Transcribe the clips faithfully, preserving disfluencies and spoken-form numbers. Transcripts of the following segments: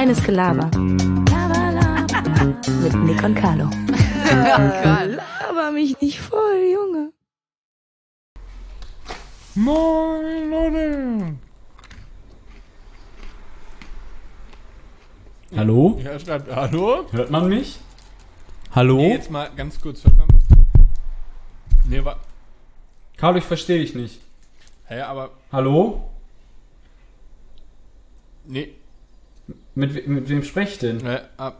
Reines Gelaber. Mit Nick und Carlo. Laber mich nicht voll, Junge. Moin, Leute. Hallo? Ja, schreibt, hallo? Hört man mich? Hallo? Nee, jetzt mal ganz kurz, hört man mich? Nee, wa... Carlo, ich verstehe dich nicht. Hä, aber... Hallo? Nee. Mit, we- mit wem spreche ich denn? Hä, ab...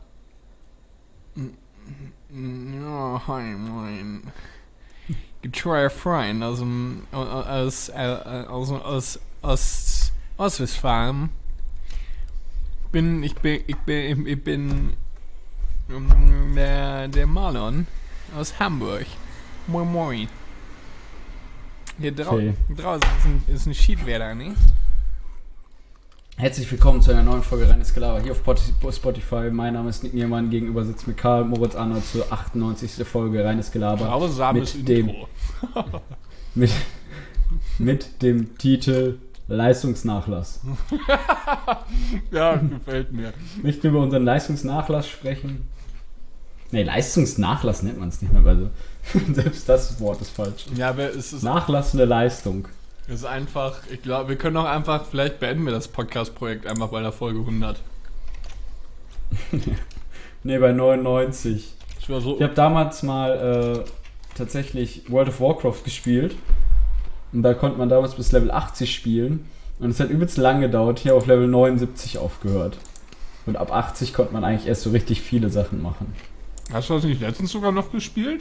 Ja, hi, moin. Getreuer Freund aus dem... aus... aus... aus... aus... Ostwestfalen. Bin... ich bin... ich bin... ich bin... um, der... der Marlon aus Hamburg. Moin, moin. Hier drau Okay. draußen ist ein, ist ein Schiedwetter, ne? Herzlich willkommen zu einer neuen Folge Reines Gelaber hier auf Spotify. Mein Name ist Nick Niermann, gegenüber sitzt mir Karl Moritz Arnold zur achtundneunzigsten Folge Reines Gelaber. Grausames mit dem, Intro. mit, mit dem Titel Leistungsnachlass. Ja, gefällt mir. Möchten wir über unseren Leistungsnachlass sprechen? Ne, Leistungsnachlass nennt man es nicht mehr, also selbst das Wort ist falsch. Ja, aber es ist, Nachlassende Leistung. es ist einfach, ich glaube, wir können auch einfach, vielleicht beenden wir das Podcast-Projekt einfach bei der Folge hundert. Ne, bei neunundneunzig. Ich war so, Ich habe damals mal äh, tatsächlich World of Warcraft gespielt. Und da konnte man damals bis Level achtzig spielen. Und es hat übelst lang gedauert, hier auf Level neunundsiebzig aufgehört. Und ab achtzig konnte man eigentlich erst so richtig viele Sachen machen. hast du das nicht letztens sogar noch gespielt?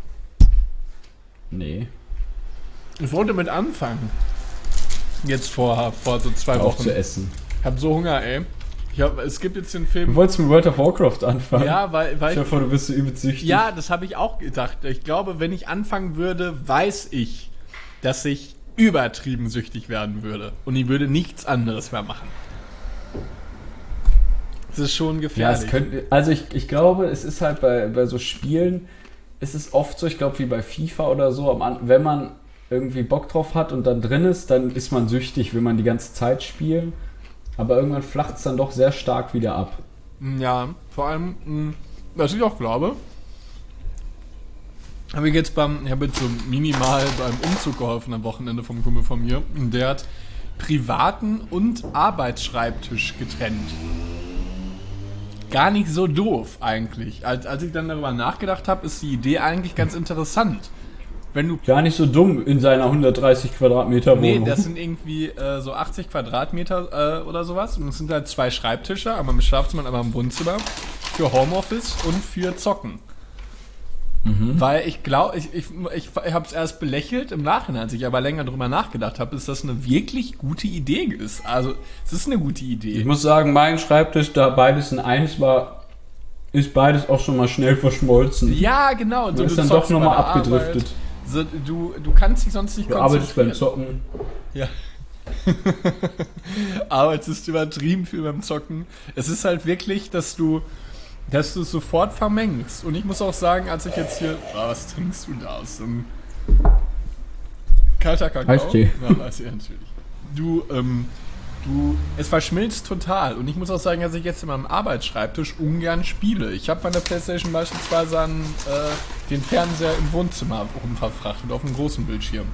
Nee. Ich wollte mit anfangen. Jetzt vor, vor so zwei Auch Wochen. zu essen. Ich hab so Hunger, ey. Ich hab, es gibt jetzt den Du Film... wolltest mit World of Warcraft anfangen? Ja, weil, weil Stell dir vor, du bist so übelst süchtig. Ja, das habe ich auch gedacht. Ich glaube, wenn ich anfangen würde, weiß ich, dass ich übertrieben süchtig werden würde. Und ich würde nichts anderes mehr machen. Das ist schon Ja, gefährlich. es könnte, also ich, ich glaube, es ist halt bei, bei so Spielen, es ist oft so, ich glaube wie bei FIFA oder so, am An- wenn man irgendwie Bock drauf hat und dann drin ist, dann ist man süchtig, will man die ganze Zeit spielen. Aber irgendwann flacht es dann doch sehr stark wieder ab. Ja, vor allem, mh, was ich auch glaube, habe ich jetzt beim, ich habe jetzt so minimal beim Umzug geholfen am Wochenende vom Kumpel von mir. Und der hat privaten und Arbeitsschreibtisch getrennt. Gar nicht so doof eigentlich. Als, als ich dann darüber nachgedacht habe, ist die Idee eigentlich ganz interessant. Wenn du... Gar nicht so dumm in seiner hundertdreißig Quadratmeter Nee, Wohnung. das sind irgendwie äh, so achtzig Quadratmeter äh, oder sowas. Und es sind halt zwei Schreibtische, einmal im Schlafzimmer und einmal im Wohnzimmer. Für Homeoffice und für Zocken. Mhm. Weil ich glaube, ich, ich, ich, ich habe es erst belächelt, im Nachhinein, als ich aber länger drüber nachgedacht habe, ist das eine wirklich gute Idee ist. Also, es ist eine gute Idee. Ich muss sagen, mein Schreibtisch, da beides in eins war, ist beides auch schon mal schnell verschmolzen. Ja, genau. Man So, ist du dann zockst doch nochmal bei der abgedriftet. Arbeit. So, du, du kannst dich sonst nicht Du arbeitest beim konzentrieren. Zocken. Ja. Arbeitest übertrieben viel beim Zocken. Es ist halt wirklich, dass du dass du es sofort vermengst. Und ich muss auch sagen, als ich jetzt hier... Ah, was trinkst du da aus? So ein kalter Kakao? Eistee. Ja, Eistee, natürlich. Du, ähm, du... Es verschmilzt total. Und ich muss auch sagen, dass ich jetzt in meinem Arbeitsschreibtisch ungern spiele. Ich habe meine Playstation beispielsweise an äh, den Fernseher im Wohnzimmer rumverfrachtet, auf einem großen Bildschirm.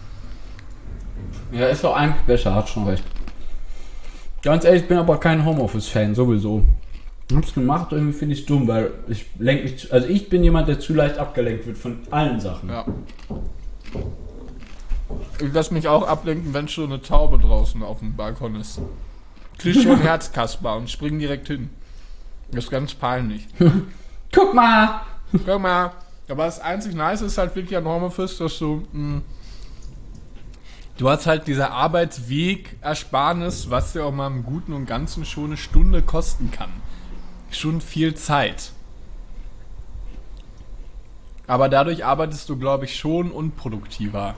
Ja, ist doch eigentlich besser, hat schon recht. Ganz ehrlich, ich bin aber kein Homeoffice-Fan, sowieso. Ich hab's gemacht, irgendwie finde ich dumm, weil ich lenk mich, zu- also ich bin jemand, der zu leicht abgelenkt wird von allen Sachen. Ja. Ich lasse mich auch ablenken, wenn schon eine Taube draußen auf dem Balkon ist. Krieg schon Herzkasper und spring direkt hin. Das ist ganz peinlich. Guck mal! Guck mal. Aber das einzig Nice ist halt wirklich an Homeoffice, dass du... Mh, du hast halt diese Arbeitsweg-Ersparnis, was dir auch mal im Guten und Ganzen schon eine Stunde kosten kann. Schon viel Zeit. Aber dadurch arbeitest du, glaube ich, schon unproduktiver.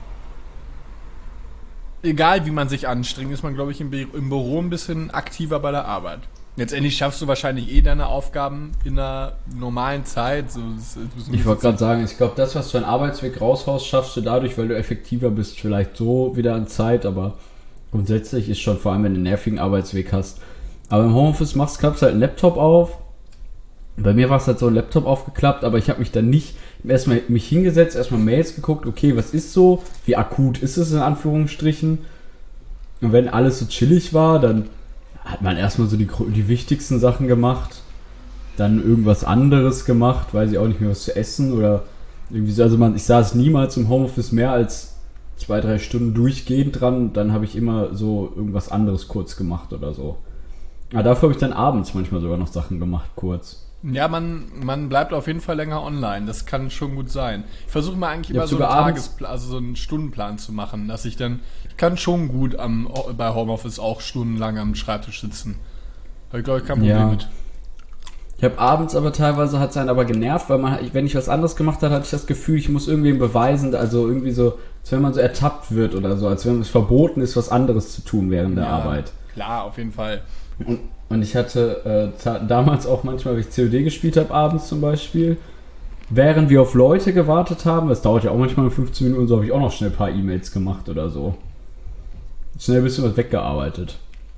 Egal wie man sich anstrengt, ist man, glaube ich, im, Bü- im Büro ein bisschen aktiver bei der Arbeit. Letztendlich schaffst du wahrscheinlich eh deine Aufgaben in einer normalen Zeit. So, das, das Ich wollte gerade sagen, ich glaube, das, was du an Arbeitsweg raushaust, schaffst du dadurch, weil du effektiver bist, vielleicht so wieder an Zeit, aber grundsätzlich ist schon, vor allem wenn du einen nervigen Arbeitsweg hast, Aber im Homeoffice machst, klappst halt einen Laptop auf. Bei mir war es halt so ein Laptop aufgeklappt, aber ich habe mich dann nicht erstmal mich hingesetzt, erstmal Mails geguckt, okay, was ist so, wie akut ist es in Anführungsstrichen. Und wenn alles so chillig war, dann hat man erstmal so die, die wichtigsten Sachen gemacht, dann irgendwas anderes gemacht, weiß ich auch nicht mehr, was zu essen oder irgendwie so. Also man, ich saß niemals im Homeoffice mehr als zwei, drei Stunden durchgehend dran, dann habe ich immer so irgendwas anderes kurz gemacht oder so. Aber dafür habe ich dann abends manchmal sogar noch Sachen gemacht, kurz. Ja, man, man bleibt auf jeden Fall länger online. Das kann schon gut sein. Ich versuche mal eigentlich Ich immer hab so einen sogar abends- Tagesplan, also so einen Stundenplan zu machen, dass ich dann, ich kann schon gut am, bei Homeoffice auch stundenlang am Schreibtisch sitzen. Habe ich, glaube ich, kein Problem Ja. mit. Ich habe abends aber teilweise, hat es einen aber genervt, weil man, wenn ich was anderes gemacht habe, hatte ich das Gefühl, ich muss irgendwem beweisen, also irgendwie so, als wenn man so ertappt wird oder so, als wenn es verboten ist, was anderes zu tun während der Ja, Arbeit. Klar, auf jeden Fall. Und, und ich hatte äh, ta- damals auch manchmal, wenn ich C O D gespielt habe, abends zum Beispiel, während wir auf Leute gewartet haben, das dauert ja auch manchmal nur fünfzehn Minuten, so habe ich auch noch schnell ein paar E-Mails gemacht oder so. Schnell ein bisschen was weggearbeitet.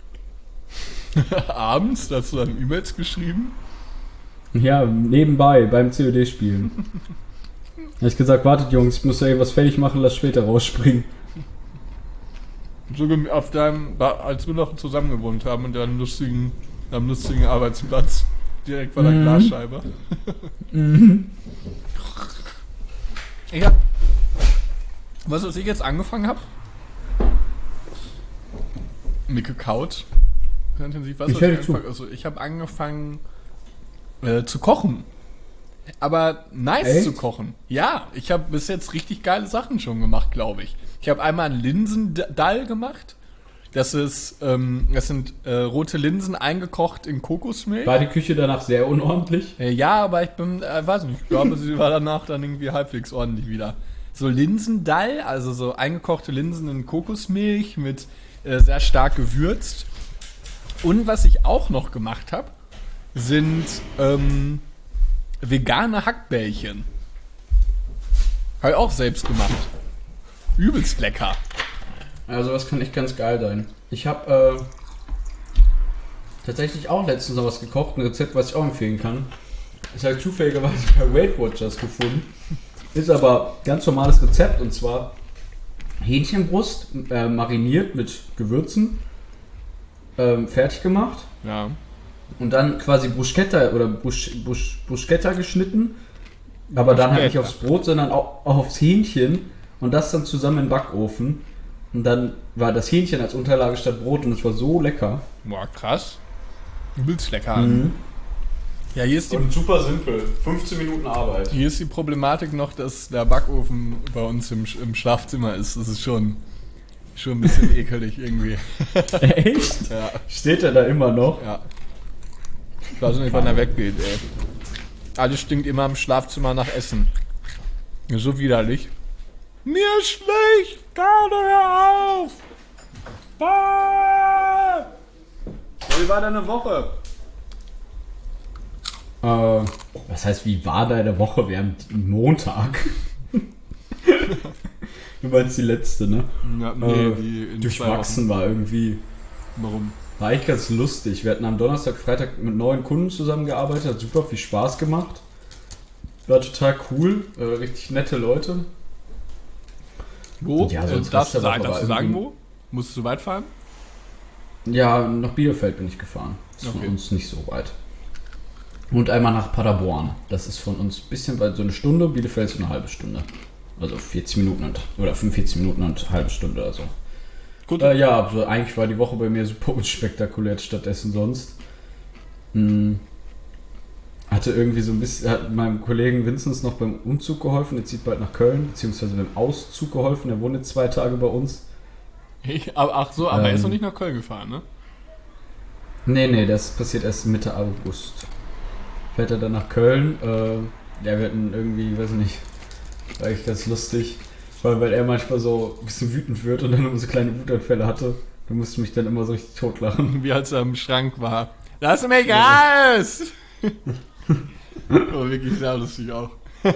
Abends, da hast du dann E-Mails geschrieben? Ja, nebenbei, beim C O D-Spielen. Habe ich gesagt, wartet Jungs, ich muss ja irgendwas fertig machen, lass später rausspringen. So auf deinem, als wir noch zusammen gewohnt haben, in deinem lustigen, deinem lustigen Arbeitsplatz, direkt vor der Mhm. Glasscheibe. Mhm. Ich hab, was, was ich jetzt angefangen habe? Mit gekaut. Sehr intensiv. Was, Ich was höre ich dir zu. angefangen, also ich habe angefangen äh, zu kochen. Aber nice Echt? zu kochen. Ja, ich habe bis jetzt richtig geile Sachen schon gemacht, glaube ich. Ich habe einmal einen Linsendall gemacht. Das ist, ähm, das sind äh, rote Linsen eingekocht in Kokosmilch. War die Küche danach sehr unordentlich? Äh, ja, aber ich bin, äh, weiß nicht, ich glaube, sie war danach dann irgendwie halbwegs ordentlich wieder. So Linsendall, also so eingekochte Linsen in Kokosmilch mit äh, sehr stark gewürzt. Und was ich auch noch gemacht habe, sind ähm, vegane Hackbällchen. Habe ich auch selbst gemacht. Übelst lecker. Also das kann echt ganz geil sein. Ich habe äh, tatsächlich auch letztens noch was gekocht, ein Rezept, was ich auch empfehlen kann. Das habe ich zufälligerweise bei Weight Watchers gefunden. Ist aber ganz normales Rezept und zwar Hähnchenbrust äh, mariniert mit Gewürzen, ähm, fertig gemacht Ja. und dann quasi Bruschetta oder Brusch, Brusch, Bruschetta geschnitten, aber dann halt nicht Bruschetta. aufs Brot, sondern auch, auch aufs Hähnchen und das dann zusammen in den Backofen. Und dann war das Hähnchen als Unterlage statt Brot und es war so lecker. Boah, krass. Übelst lecker. Mhm. Ja, hier ist die Und super simpel. fünfzehn Minuten Arbeit. Hier ist die Problematik noch, dass der Backofen bei uns im, Sch- im Schlafzimmer ist. Das ist schon, schon ein bisschen ekelig irgendwie. Echt? Ja, Steht er da immer noch? ja. Ich weiß nicht, wann er weggeht, ey. Alles stinkt immer im Schlafzimmer nach Essen. So widerlich. Mir ist schlecht! Gerade hör auf! Ah! Wie war deine Woche? Äh, was heißt, wie war deine Woche? Wir haben Montag. Du meinst die letzte, ne? Ja, Äh, die in Durchwachsen war irgendwie. zwei Wochen. Warum? War eigentlich ganz lustig. Wir hatten am Donnerstag, Freitag mit neuen Kunden zusammengearbeitet. Hat super viel Spaß gemacht. War total cool. Äh, richtig nette Leute. Wo? Ja, äh, sonst darfst du Rest der sagen, Woche darfst du war sagen, irgendwie- wo? Musstest du weit fahren? Ja, nach Bielefeld bin ich gefahren. Das ist Okay. von uns nicht so weit. Und einmal nach Paderborn. Das ist von uns ein bisschen weit, so eine Stunde. Bielefeld ist so eine halbe Stunde. Also vierzig Minuten und, oder fünfundvierzig Minuten und eine halbe Stunde oder so. Gut. Äh, ja, also eigentlich war die Woche bei mir super unspektakulär stattdessen sonst. Hm. Hatte irgendwie so ein bisschen, hat meinem Kollegen Vinzenz noch beim Umzug geholfen. Der zieht bald nach Köln, beziehungsweise beim Auszug geholfen. Der wohnt jetzt zwei Tage bei uns. Ich, aber, ach so, aber er Ähm. ist noch nicht nach Köln gefahren, ne? Nee, nee, das passiert erst Mitte August. Fährt er dann nach Köln. Äh, ja, wir hatten irgendwie, weiß nicht, war eigentlich ganz lustig. Weil, weil er manchmal so ein bisschen wütend wird und dann immer so kleine Wutanfälle hatte. Da musste ich mich dann immer so richtig totlachen. Wie als er im Schrank war. Lass mich raus! Oh, wirklich sehr lustig auch.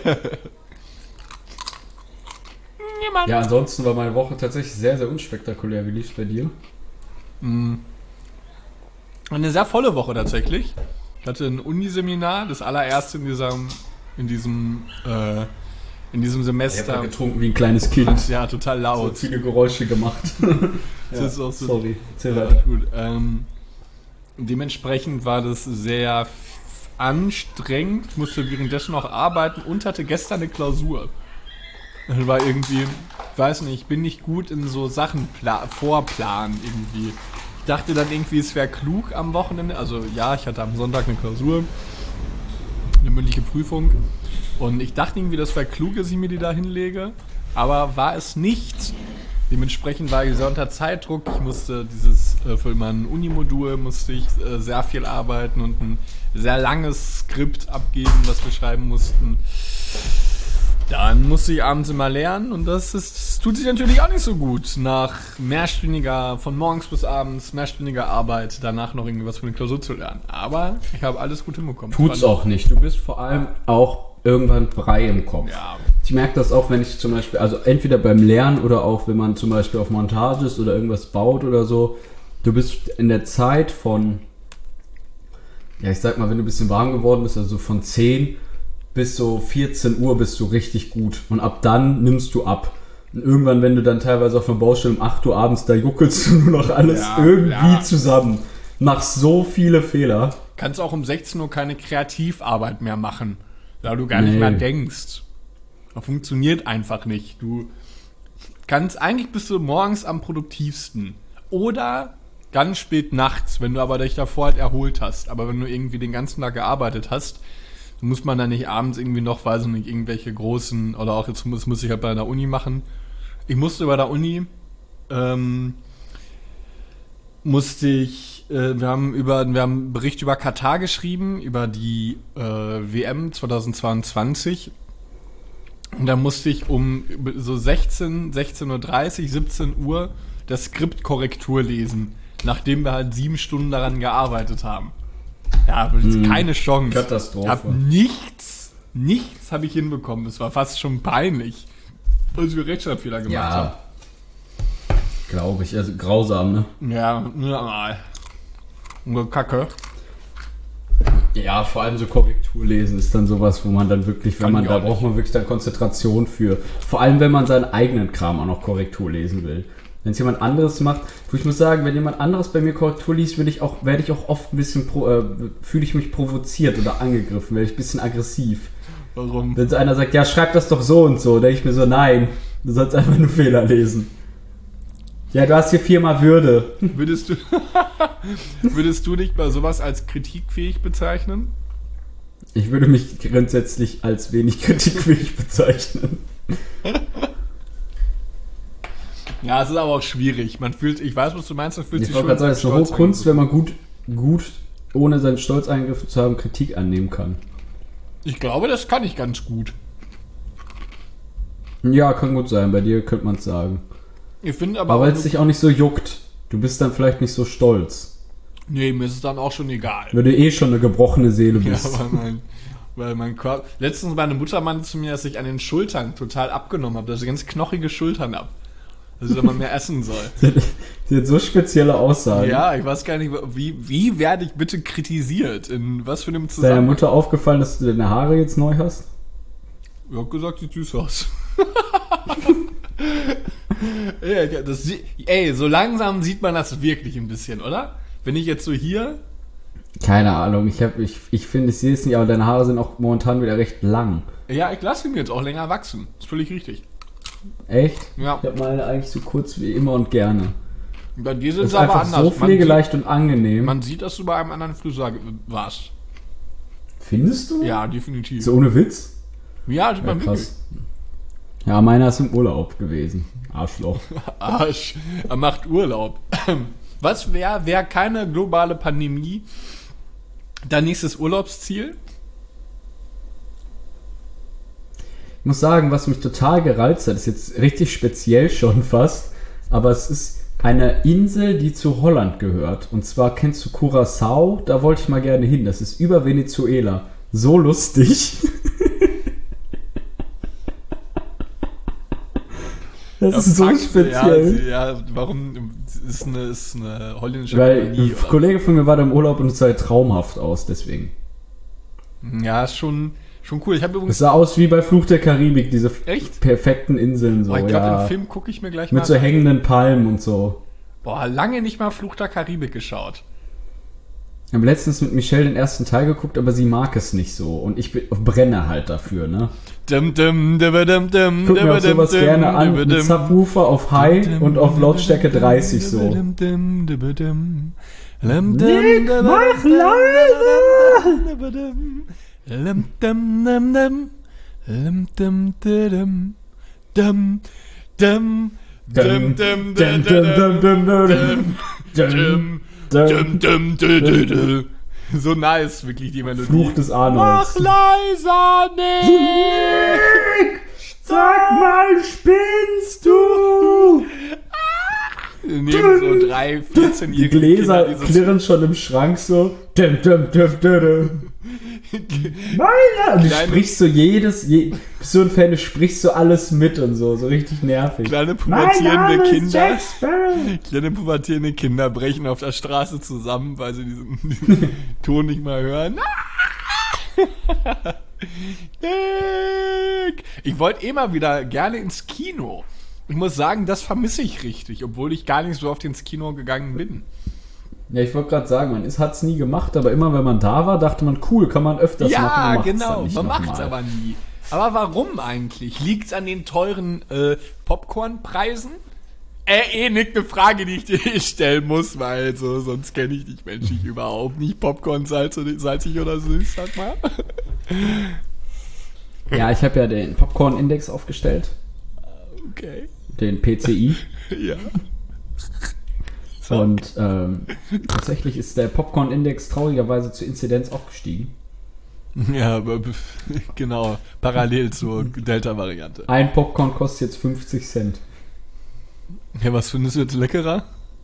Niemand. Ja, ansonsten war meine Woche tatsächlich sehr, sehr unspektakulär. Wie lief's bei dir? Mm. Eine sehr volle Woche tatsächlich. Ich hatte ein Uniseminar, das allererste in diesem, in diesem, äh, in diesem Ich habe Semester. getrunken wie ein kleines Kind. Ja, total So laut. viele Geräusche gemacht. Das Ja, ist auch so. sorry, erzähl Ja, weiter. gut. Ähm, dementsprechend war das sehr f- anstrengend. Ich musste währenddessen noch arbeiten und hatte gestern eine Klausur. Das war irgendwie, ich weiß nicht, ich bin nicht gut in so Sachen pla- vorplanen irgendwie. Ich dachte dann irgendwie, es wäre klug am Wochenende. Also ja, ich hatte am Sonntag eine Klausur, eine mündliche Prüfung. Und ich dachte irgendwie, das wäre klug, dass ich mir die da hinlege. Aber war es nicht. Dementsprechend war ich sehr unter Zeitdruck. Ich musste dieses, äh, für mein Unimodul musste ich äh, sehr viel arbeiten und ein sehr langes Skript abgeben, was wir schreiben mussten. Dann musste ich abends immer lernen und das, ist, das tut sich natürlich auch nicht so gut. Nach mehrstündiger, von morgens bis abends, mehrstündiger Arbeit, danach noch irgendwie was für eine Klausur zu lernen. Aber ich habe alles gut hinbekommen. Tut's auch nicht. Du bist vor allem auch irgendwann Brei im Kopf. Ja. Ich merke das auch, wenn ich zum Beispiel, also entweder beim Lernen oder auch, wenn man zum Beispiel auf Montage ist oder irgendwas baut oder so. Du bist in der Zeit von, ja, ich sag mal, wenn du ein bisschen warm geworden bist, also von zehn bis so vierzehn Uhr bist du richtig gut. Und ab dann nimmst du ab. Und irgendwann, wenn du dann teilweise auf einer Baustelle um acht Uhr abends, da juckelst du nur noch alles Ja, irgendwie ja. zusammen. Machst so viele Fehler. Kannst auch um sechzehn Uhr keine Kreativarbeit mehr machen, da du gar nicht Nee. mehr denkst. Das funktioniert einfach nicht. Du kannst, eigentlich bist du morgens am produktivsten. Oder ganz spät nachts, wenn du aber dich davor halt erholt hast. Aber wenn du irgendwie den ganzen Tag gearbeitet hast, muss man dann nicht abends irgendwie noch, weiß ich nicht, irgendwelche großen, oder auch jetzt muss, muss ich halt bei der Uni machen. Ich musste bei der Uni, ähm, musste ich, äh, wir haben über, wir haben einen Bericht über Katar geschrieben, über die äh, W M zweitausendzweiundzwanzig. Und da musste ich um so sechzehn, sechzehn Uhr dreißig, siebzehn Uhr das Skript Korrektur lesen, nachdem wir halt sieben Stunden daran gearbeitet haben. Ja, Hm. keine Chance. Katastrophe. Ich hab nichts, nichts habe ich hinbekommen. Das war fast schon peinlich, weil wir Rechtschreibfehler gemacht Ja, haben. glaube ich. Also grausam, ne? Ja, nur mal. Nur Kacke. Ja, vor allem so Korrekturlesen ist dann sowas, wo man dann wirklich, wenn Kann man, ich da auch braucht man wirklich dann Konzentration für. Vor allem, wenn man seinen eigenen Kram auch noch Korrektur lesen will. Wenn es jemand anderes macht, wo ich muss sagen, wenn jemand anderes bei mir Korrektur liest, will ich auch, werde ich auch oft ein bisschen, pro, äh, fühle ich mich provoziert oder angegriffen, werde ich ein bisschen aggressiv. Warum? Wenn so einer sagt, ja, schreib das doch so und so, denke ich mir so, nein, du sollst einfach nur Fehler lesen. Ja, du hast hier viermal Würde. Würdest du, würdest du dich bei sowas als kritikfähig bezeichnen? Ich würde mich grundsätzlich als wenig kritikfähig bezeichnen. Ja, es ist aber auch schwierig. Man fühlt, ich weiß, was du meinst, man fühlt Ich sich wollte schon gerade sagen, es ist eine stolz hohe Kunst, angegriffen. wenn man gut, gut, ohne seinen Stolz eingegriffen zu haben, Kritik annehmen kann. Ich glaube, das kann ich ganz gut. Ja, kann gut sein, bei dir könnte man es sagen. Ich finde aber, Aber weil auch es nur- dich auch nicht so juckt. Du bist dann vielleicht nicht so stolz. nee, mir ist es dann auch schon egal. Weil du eh schon eine gebrochene Seele Ja, bist. weil mein, weil mein Körper. Letztens meine Mutter meinte zu mir, dass ich an den Schultern total abgenommen habe, dass ich ganz knochige Schultern habe. Dass ich da mal mehr essen soll. Sie hat so spezielle Aussagen. Ja, ich weiß gar nicht, wie, wie werde ich bitte kritisiert? In was für einem Ist deiner Zusammenhang? Mutter aufgefallen, dass du deine Haare jetzt neu hast? Ich hab gesagt, sieht süß aus. Ja, das, sie- ey, so langsam sieht man das wirklich ein bisschen, oder? Wenn ich jetzt so hier. Keine Ahnung, ich, hab, ich, ich finde, ich sehe es nicht, aber deine Haare sind auch momentan wieder recht lang. Ja, ich lasse mir jetzt auch länger wachsen. Ist völlig richtig. Echt? Ja. Ich habe meine eigentlich so kurz wie immer und gerne. Bei dir sind Das ist sie aber einfach anders. so Man pflegeleicht und angenehm. sieht, man sieht, dass du bei einem anderen Friseur ge- warst. Findest du? Ja, definitiv. So ohne Witz? Ja, sieht Ja, man wirklich. krass. Ja, meiner ist im Urlaub gewesen. Arschloch. Arsch. Er macht Urlaub. Was wäre wär keine globale Pandemie dein nächstes Urlaubsziel? Ich muss sagen, was mich total gereizt hat, ist jetzt richtig speziell schon fast, aber es ist eine Insel, die zu Holland gehört. Und zwar kennst du Curaçao? Da wollte ich mal gerne hin. Das ist über Venezuela. So lustig. Das Ja, ist so Faxe, speziell. Ja, ja, warum ist eine, ist eine holländische Weil Kolonie, ein Kollege von mir war da im Urlaub und es sah traumhaft aus, deswegen. Ja, ist schon, schon cool. Ich habe Es übrigens. sah aus wie bei Fluch der Karibik, diese Echt? perfekten Inseln so, Oh, ich glaube, ja. den Film gucke ich mir gleich Mit mal so an. hängenden Palmen und so. Boah, lange nicht mal Fluch der Karibik geschaut. Ich habe letztens mit Michelle den ersten Teil geguckt, aber sie mag es nicht so. Und ich bin, brenne halt dafür, ne? Dum, dum, dum, dum, dum, Ich guck mir auch sowas dum, gerne an, dum, mit dum, Subwoofer auf High dum, und auf dum, Lautstärke dum, dreißig dum, so. dum, dum, dum, dum, dum. Lam, dum, Nick, dum, mach dum, leiser! dum, dum, dum. Lam, dum, dum, dum. Lam, dum, dum, dum. Dum, dum, dum, dum, dum, dum, dum, dum, dum, dum, dum, dum, dum. So nice, wirklich die Melodie. Fluch des Mach Arnolds. leiser, Nick! Sag mal, spinnst du? Neben so drei, Die vierzehnjährige Gläser Kinder, die klirren schon im Schrank so. Dum, dum, dum, dum, dum. Meiner! Und du Kleine- sprichst so jedes, je, bist so ein Fan, du sprichst so alles mit und so, so richtig nervig. Kleine Mein pubertierende Name ist Kinder. Jack Sparrow. Kleine pubertierende Kinder brechen auf der Straße zusammen, weil sie diesen, diesen Ton nicht mal hören. Nick! Ich wollte eh mal wieder gerne ins Kino. Ich muss sagen, das vermisse ich richtig, obwohl ich gar nicht so oft ins Kino gegangen bin. Ja, ich wollte gerade sagen, man hat es nie gemacht, aber immer wenn man da war, dachte man, cool, kann man öfters machen. Ja, man macht's dann genau. nicht Man noch macht es mal. aber nie. Aber warum eigentlich? Liegt es an den teuren äh, Popcornpreisen? Äh, eh nicht eine Frage, die ich dir stellen muss, weil so, sonst kenne ich dich menschlich überhaupt nicht. Popcorn salz, salzig oder süß, sag mal. Ja, ich habe ja den Popcorn-Index aufgestellt, Okay. den P C I. Ja. Und ähm, tatsächlich ist der Popcorn-Index traurigerweise zur Inzidenz auch gestiegen. Ja, aber genau. Parallel zur Delta-Variante. Ein Popcorn kostet jetzt fünfzig Cent. Ja, was findest du jetzt leckerer?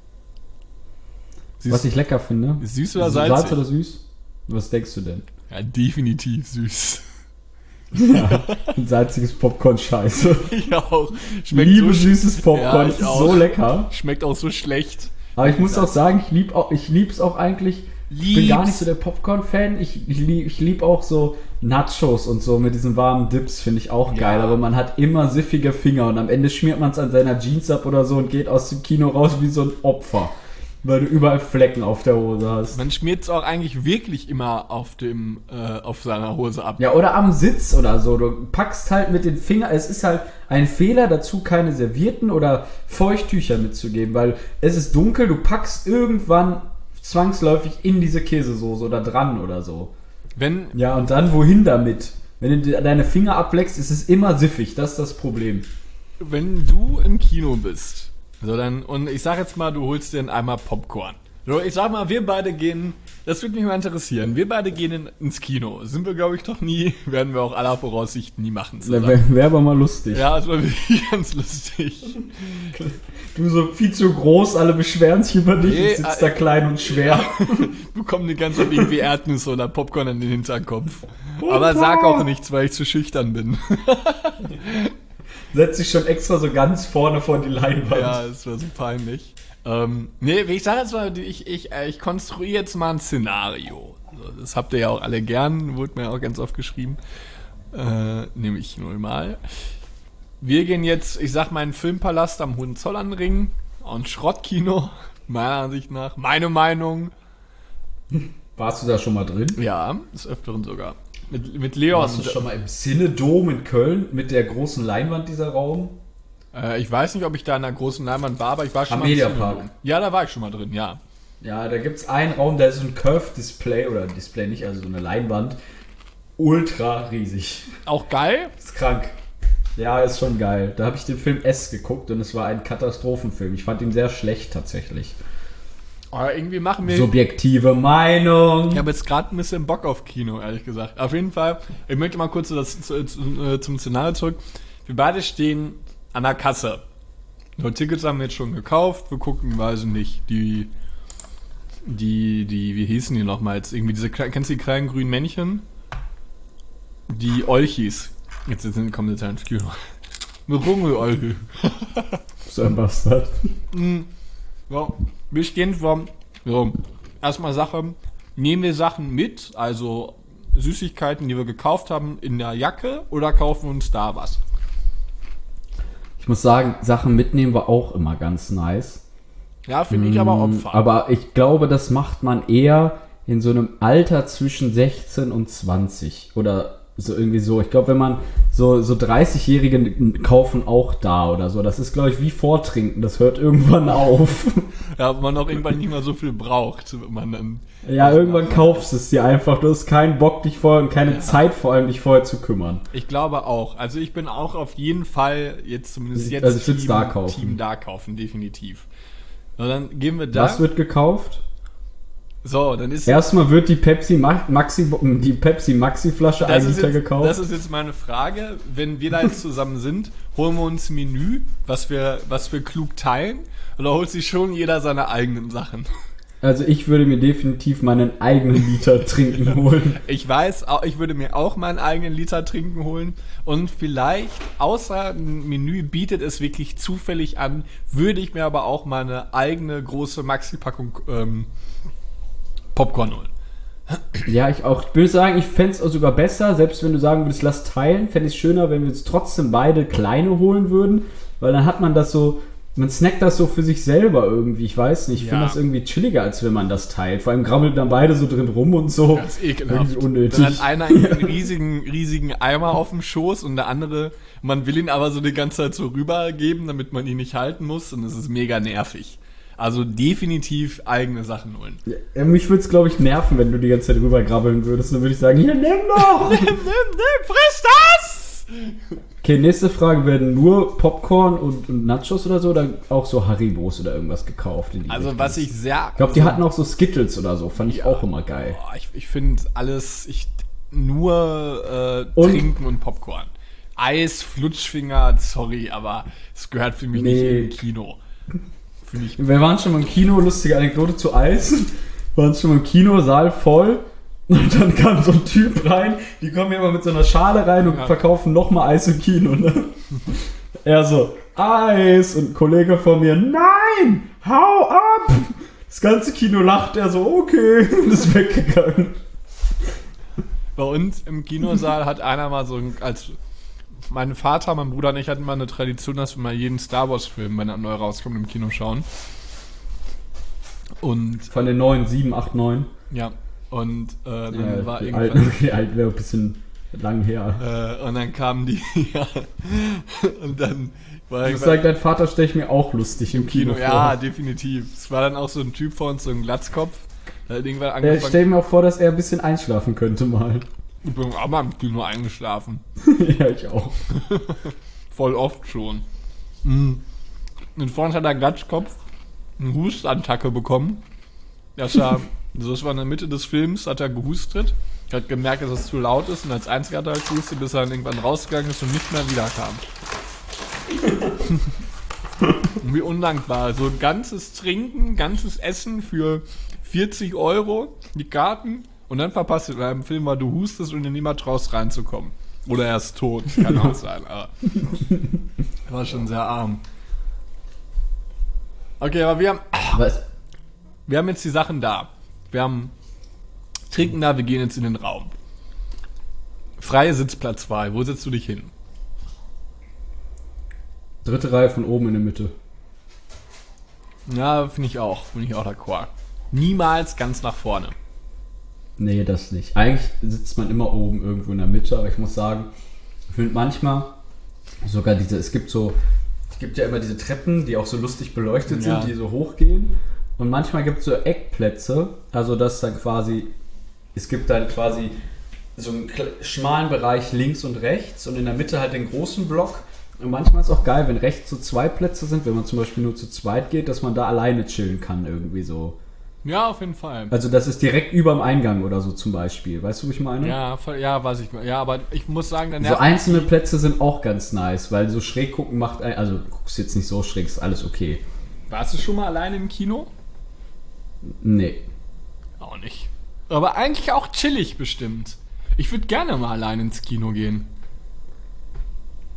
Süß, Was ich lecker finde. süß oder salzig? Salz oder süß? Was denkst du denn? Ja, definitiv süß. Ja, ein salziges Popcorn scheiße. Ich auch. Ich Schmeckt liebe so sch- süßes Popcorn, Ja, das ich ist auch. so lecker. Schmeckt auch so schlecht. Aber ich muss auch sagen, ich lieb auch, ich lieb's auch eigentlich. Ich bin gar nicht Lieb's. so der Popcorn-Fan. Ich, ich, lieb, ich lieb auch so Nachos und so mit diesen warmen Dips, finde ich auch geil. Ja. Aber man hat immer siffige Finger und am Ende schmiert man es an seiner Jeans ab oder so und geht aus dem Kino raus wie so ein Opfer. Weil du überall Flecken auf der Hose hast. Man schmiert es auch eigentlich wirklich immer auf dem, äh, auf seiner Hose ab. Ja, oder am Sitz oder so. Du packst halt mit den Fingern. Es ist halt ein Fehler dazu, keine Servietten oder Feuchttücher mitzugeben, weil es ist dunkel, du packst irgendwann zwangsläufig in diese Käsesoße oder dran oder so. Wenn, Ja, und dann wohin damit? Wenn du deine Finger ableckst, ist es immer siffig. Das ist das Problem. wenn du im Kino bist, so dann, und ich sag jetzt mal, du holst dir einen Eimer Popcorn. So, ich sag mal, wir beide gehen, das würde mich mal interessieren, wir beide gehen in, ins Kino. Sind wir, glaube ich, doch nie, werden wir auch aller Voraussicht nie machen zusammen. Wäre wär aber mal lustig. Ja, das war wirklich ganz lustig. Du so viel zu groß, alle beschweren sich über dich. Nee, du sitzt äh, da klein und schwer. Bekommen die ganze Zeit irgendwie Erdnüsse oder Popcorn an den Hinterkopf. Aber sag auch nichts, weil ich zu schüchtern bin. Setzt sich schon extra so ganz vorne vor die Leinwand. Ja, das war so peinlich. Ähm, nee, wie ich sage jetzt mal, ich, ich, äh, ich konstruiere jetzt mal ein Szenario. So, das habt ihr ja auch alle gern, wurde mir auch ganz oft geschrieben. Äh, nehme ich nur mal. Wir gehen jetzt, ich sag mal, in den Filmpalast am Hohenzollernring. Ein Schrottkino, meiner Ansicht nach. Meine Meinung. Warst du da schon mal drin? Ja, des Öfteren sogar. Mit, mit Leo Warst du schon mal im Cinedom in Köln mit der großen Leinwand, dieser Raum? Äh, ich weiß nicht, ob ich da in einer großen Leinwand war, aber ich war schon Am mal im Mediapark. Cinedom. Ja, da war ich schon mal drin, ja. Ja, da gibt es einen Raum, da ist so ein Curve-Display, oder Display nicht, also so eine Leinwand. Ultra riesig. Auch geil. Ist krank. Ja, ist schon geil. Da habe ich den Film S geguckt und es war ein Katastrophenfilm. Ich fand ihn sehr schlecht tatsächlich. Aber irgendwie machen wir... Subjektive Meinung. Ich habe jetzt gerade ein bisschen Bock auf Kino, ehrlich gesagt. Auf jeden Fall, ich möchte mal kurz das, zu, zu, äh, zum Szenario zurück. Wir beide stehen an der Kasse. So, Tickets haben wir jetzt schon gekauft. Wir gucken, weiß ich nicht, die, die, die, wie hießen die nochmal jetzt? Irgendwie diese, kennst du die kleinen grünen Männchen? Die Olchis. Jetzt sind, kommen jetzt halt ins Kino. Eine Runge, Alter. So ein Bastard. Ja, wir stehen vor, so, erstmal Sache, nehmen wir Sachen mit, also Süßigkeiten, die wir gekauft haben, in der Jacke oder kaufen uns da was? Ich muss sagen, Sachen mitnehmen war auch immer ganz nice. Ja, finde ich aber Opfer. Aber ich glaube, das macht man eher in so einem Alter zwischen sechzehn und zwanzig oder so irgendwie so. Ich glaube, wenn man so, so dreißig-Jährige kaufen auch da oder so. Das ist, glaube ich, wie Vortrinken. Das hört irgendwann auf. Ja, ob man auch irgendwann nicht mehr so viel braucht. Wenn man dann Ja, irgendwann kaufst du es dir einfach. Du hast keinen Bock, dich vorher und keine Ja. Zeit vor allem, dich vorher zu kümmern. Ich glaube auch. Also ich bin auch auf jeden Fall, jetzt zumindest jetzt Also ich würd's da kaufen. Team da kaufen, definitiv. Und dann gehen wir da. Was wird gekauft? So, dann ist Erstmal wird die Pepsi Ma- Maxi, die Pepsi Maxi Flasche ein das ist, Liter jetzt, gekauft. das ist jetzt meine Frage. Wenn wir da jetzt zusammen sind, holen wir uns ein Menü, was wir, was wir klug teilen, oder holt sich schon jeder seine eigenen Sachen? Also ich würde mir definitiv meinen eigenen Liter trinken holen. Ich weiß, au- ich würde mir auch meinen eigenen Liter trinken holen und vielleicht, außer ein Menü bietet es wirklich zufällig an, würde ich mir aber auch meine eigene große Maxi-Packung ähm, Popcorn holen. Ja, ich auch. Ich würde sagen, ich fände es auch sogar besser, selbst wenn du sagen würdest, lass teilen, fände ich es schöner, wenn wir uns trotzdem beide kleine holen würden, weil dann hat man das so, man snackt das so für sich selber irgendwie, ich weiß nicht, ich finde Ja. das irgendwie chilliger, als wenn man das teilt. Vor allem grammelt dann beide so drin rum und so. Das ist ekelhaft. Irgendwie unnötig. Dann hat einer einen riesigen, riesigen Eimer auf dem Schoß und der andere, man will ihn aber so die ganze Zeit so rübergeben, damit man ihn nicht halten muss und das ist mega nervig. Also definitiv eigene Sachen holen. Ja, mich würde es, glaube ich, nerven, wenn du die ganze Zeit rübergrabbeln würdest. Dann würde ich sagen, hier, nimm doch! Nimm, nimm, nimm, friss das! Okay, nächste Frage. Werden nur Popcorn und, und Nachos oder so oder auch so Haribos oder irgendwas gekauft? In die Also Richtung? was ich sehr... Ich glaube, die hatten auch so Skittles oder so. Fand ich auch immer geil. Boah, ich ich finde alles, ich nur äh, Und? Trinken und Popcorn. Eis, Flutschfinger, sorry, aber es gehört für mich Nee. nicht in ein Kino. Finde ich... Wir waren schon mal im Kino, lustige Anekdote zu Eis. Wir waren schon mal im Kino, Saal voll. Und dann kam so ein Typ rein, die kommen immer mit so einer Schale rein und Ja. verkaufen nochmal Eis im Kino. Ne? Er so, Eis. Und ein Kollege von mir, nein, hau ab. Das ganze Kino lacht, er so, okay, und ist weggegangen. Bei uns im Kinosaal hat einer mal so ein, als mein Vater, mein Bruder und ich hatten mal eine Tradition, dass wir mal jeden Star Wars Film, wenn er neu rauskommt, im Kino schauen. Und Von den neuen, sieben, acht, neun. ja, und äh, dann Ja, war die irgendwann alten, die alten wäre ein bisschen lang her. äh, und dann kamen die ja, und dann war Ich irgendwann sag, dein Vater stelle ich mir auch lustig im Kino, Kino, ja, vor. definitiv. Es war dann auch so ein Typ vor uns, so ein Glatzkopf. Der hat irgendwann Äh, angefangen, stell mir auch vor, dass er ein bisschen einschlafen könnte mal. ich bin auch mal im Kino eingeschlafen. Ja, ich auch. Voll oft schon. Mhm. Und vorhin hat der Glatzkopf eine Hustattacke bekommen. Das war, so, das war in der Mitte des Films, hat er gehustet. Er hat gemerkt, dass es zu laut ist und als einziger hat er halt gehustet, bis er dann irgendwann rausgegangen ist und nicht mehr wiederkam. Wie undankbar. So ein ganzes Trinken, ganzes Essen für vierzig Euro, die Karten, und dann verpasst du beim Film, weil du hustest und dir niemand traust reinzukommen. Oder er ist tot, kann auch sein, aber er war schon sehr arm. Okay, aber wir haben, Was? wir haben jetzt die Sachen da. Wir haben Trinken da, wir gehen jetzt in den Raum. Freie Sitzplatzwahl, wo setzt du dich hin? Dritte Reihe von oben in der Mitte. Ja, finde ich auch, bin ich auch d'accord. Niemals ganz nach vorne. Nee, das nicht. Eigentlich sitzt man immer oben irgendwo in der Mitte, aber ich muss sagen, ich finde manchmal sogar diese, es gibt so, es gibt ja immer diese Treppen, die auch so lustig beleuchtet Ja. sind, die so hochgehen. Und manchmal gibt es so Eckplätze, also das dann quasi, es gibt dann quasi so einen kle- schmalen Bereich links und rechts und in der Mitte halt den großen Block. Und manchmal ist es auch geil, wenn rechts so zwei Plätze sind, wenn man zum Beispiel nur zu zweit geht, dass man da alleine chillen kann irgendwie so. Ja, auf jeden Fall. Also das ist direkt über dem Eingang oder so zum Beispiel. Weißt du, was ich meine? Ja, voll, ja, weiß ich. Ja, aber ich muss sagen, der So nervt einzelne Plätze sind auch ganz nice, weil so schräg gucken macht, ein- also du guckst jetzt nicht so schräg, ist alles okay. Warst du schon mal alleine im Kino? Nee. Auch nicht. Aber eigentlich auch chillig bestimmt. Ich würde gerne mal alleine ins Kino gehen.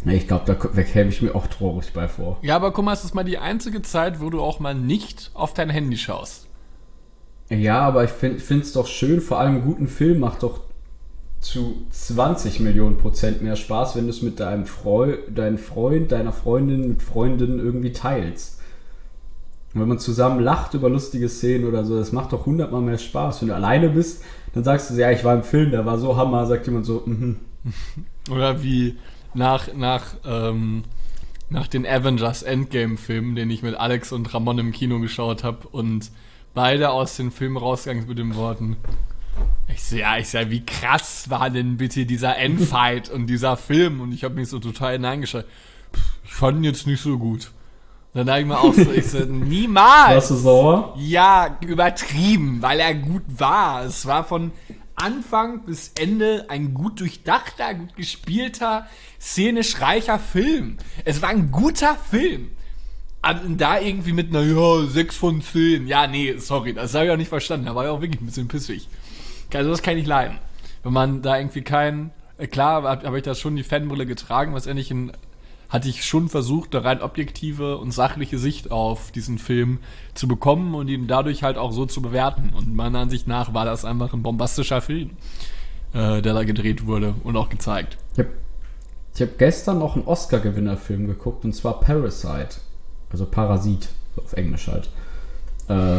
Nee, ich glaube, da käme ich mir auch traurig bei vor. Ja, aber guck mal, es ist mal die einzige Zeit, wo du auch mal nicht auf dein Handy schaust. Ja, aber ich finde es doch schön, vor allem einen guten Film macht doch zu zwanzig Millionen Prozent mehr Spaß, wenn du es mit deinem Freu deinem Freund, deiner Freundin, mit Freundinnen irgendwie teilst. Und wenn man zusammen lacht über lustige Szenen oder so, das macht doch hundertmal mehr Spaß. Wenn du alleine bist, dann sagst du, ja, ich war im Film, der war so Hammer, sagt jemand so, mhm. Oder wie nach, nach, ähm, nach den Avengers Endgame-Filmen, den ich mit Alex und Ramon im Kino geschaut habe und beide aus dem Film rausgegangen mit den Worten, ich so, ja, ich sag, wie krass war denn bitte dieser Endfight und dieser Film? Und ich habe mich so total hineingeschaut. Ich fand ihn jetzt nicht so gut. Dann dachte ich mir auch so, ich so, niemals. Warst du sauer? Ja, übertrieben, weil er gut war. Es war von Anfang bis Ende ein gut durchdachter, gut gespielter, szenisch reicher Film. Es war ein guter Film. Und da irgendwie mit, naja, sechs von zehn. Ja, nee, sorry, das habe ich auch nicht verstanden. Da war ich auch wirklich ein bisschen pissig. Also das kann ich nicht leiden. Wenn man da irgendwie kein... Klar habe hab ich da schon die Fanbrille getragen, was endlich ein... hatte ich schon versucht, eine rein objektive und sachliche Sicht auf diesen Film zu bekommen und ihn dadurch halt auch so zu bewerten. Und meiner Ansicht nach war das einfach ein bombastischer Film, äh, der da gedreht wurde und auch gezeigt. Ich habe ich hab gestern noch einen Oscar-Gewinnerfilm geguckt, und zwar Parasite. Also Parasit, auf Englisch halt. Äh,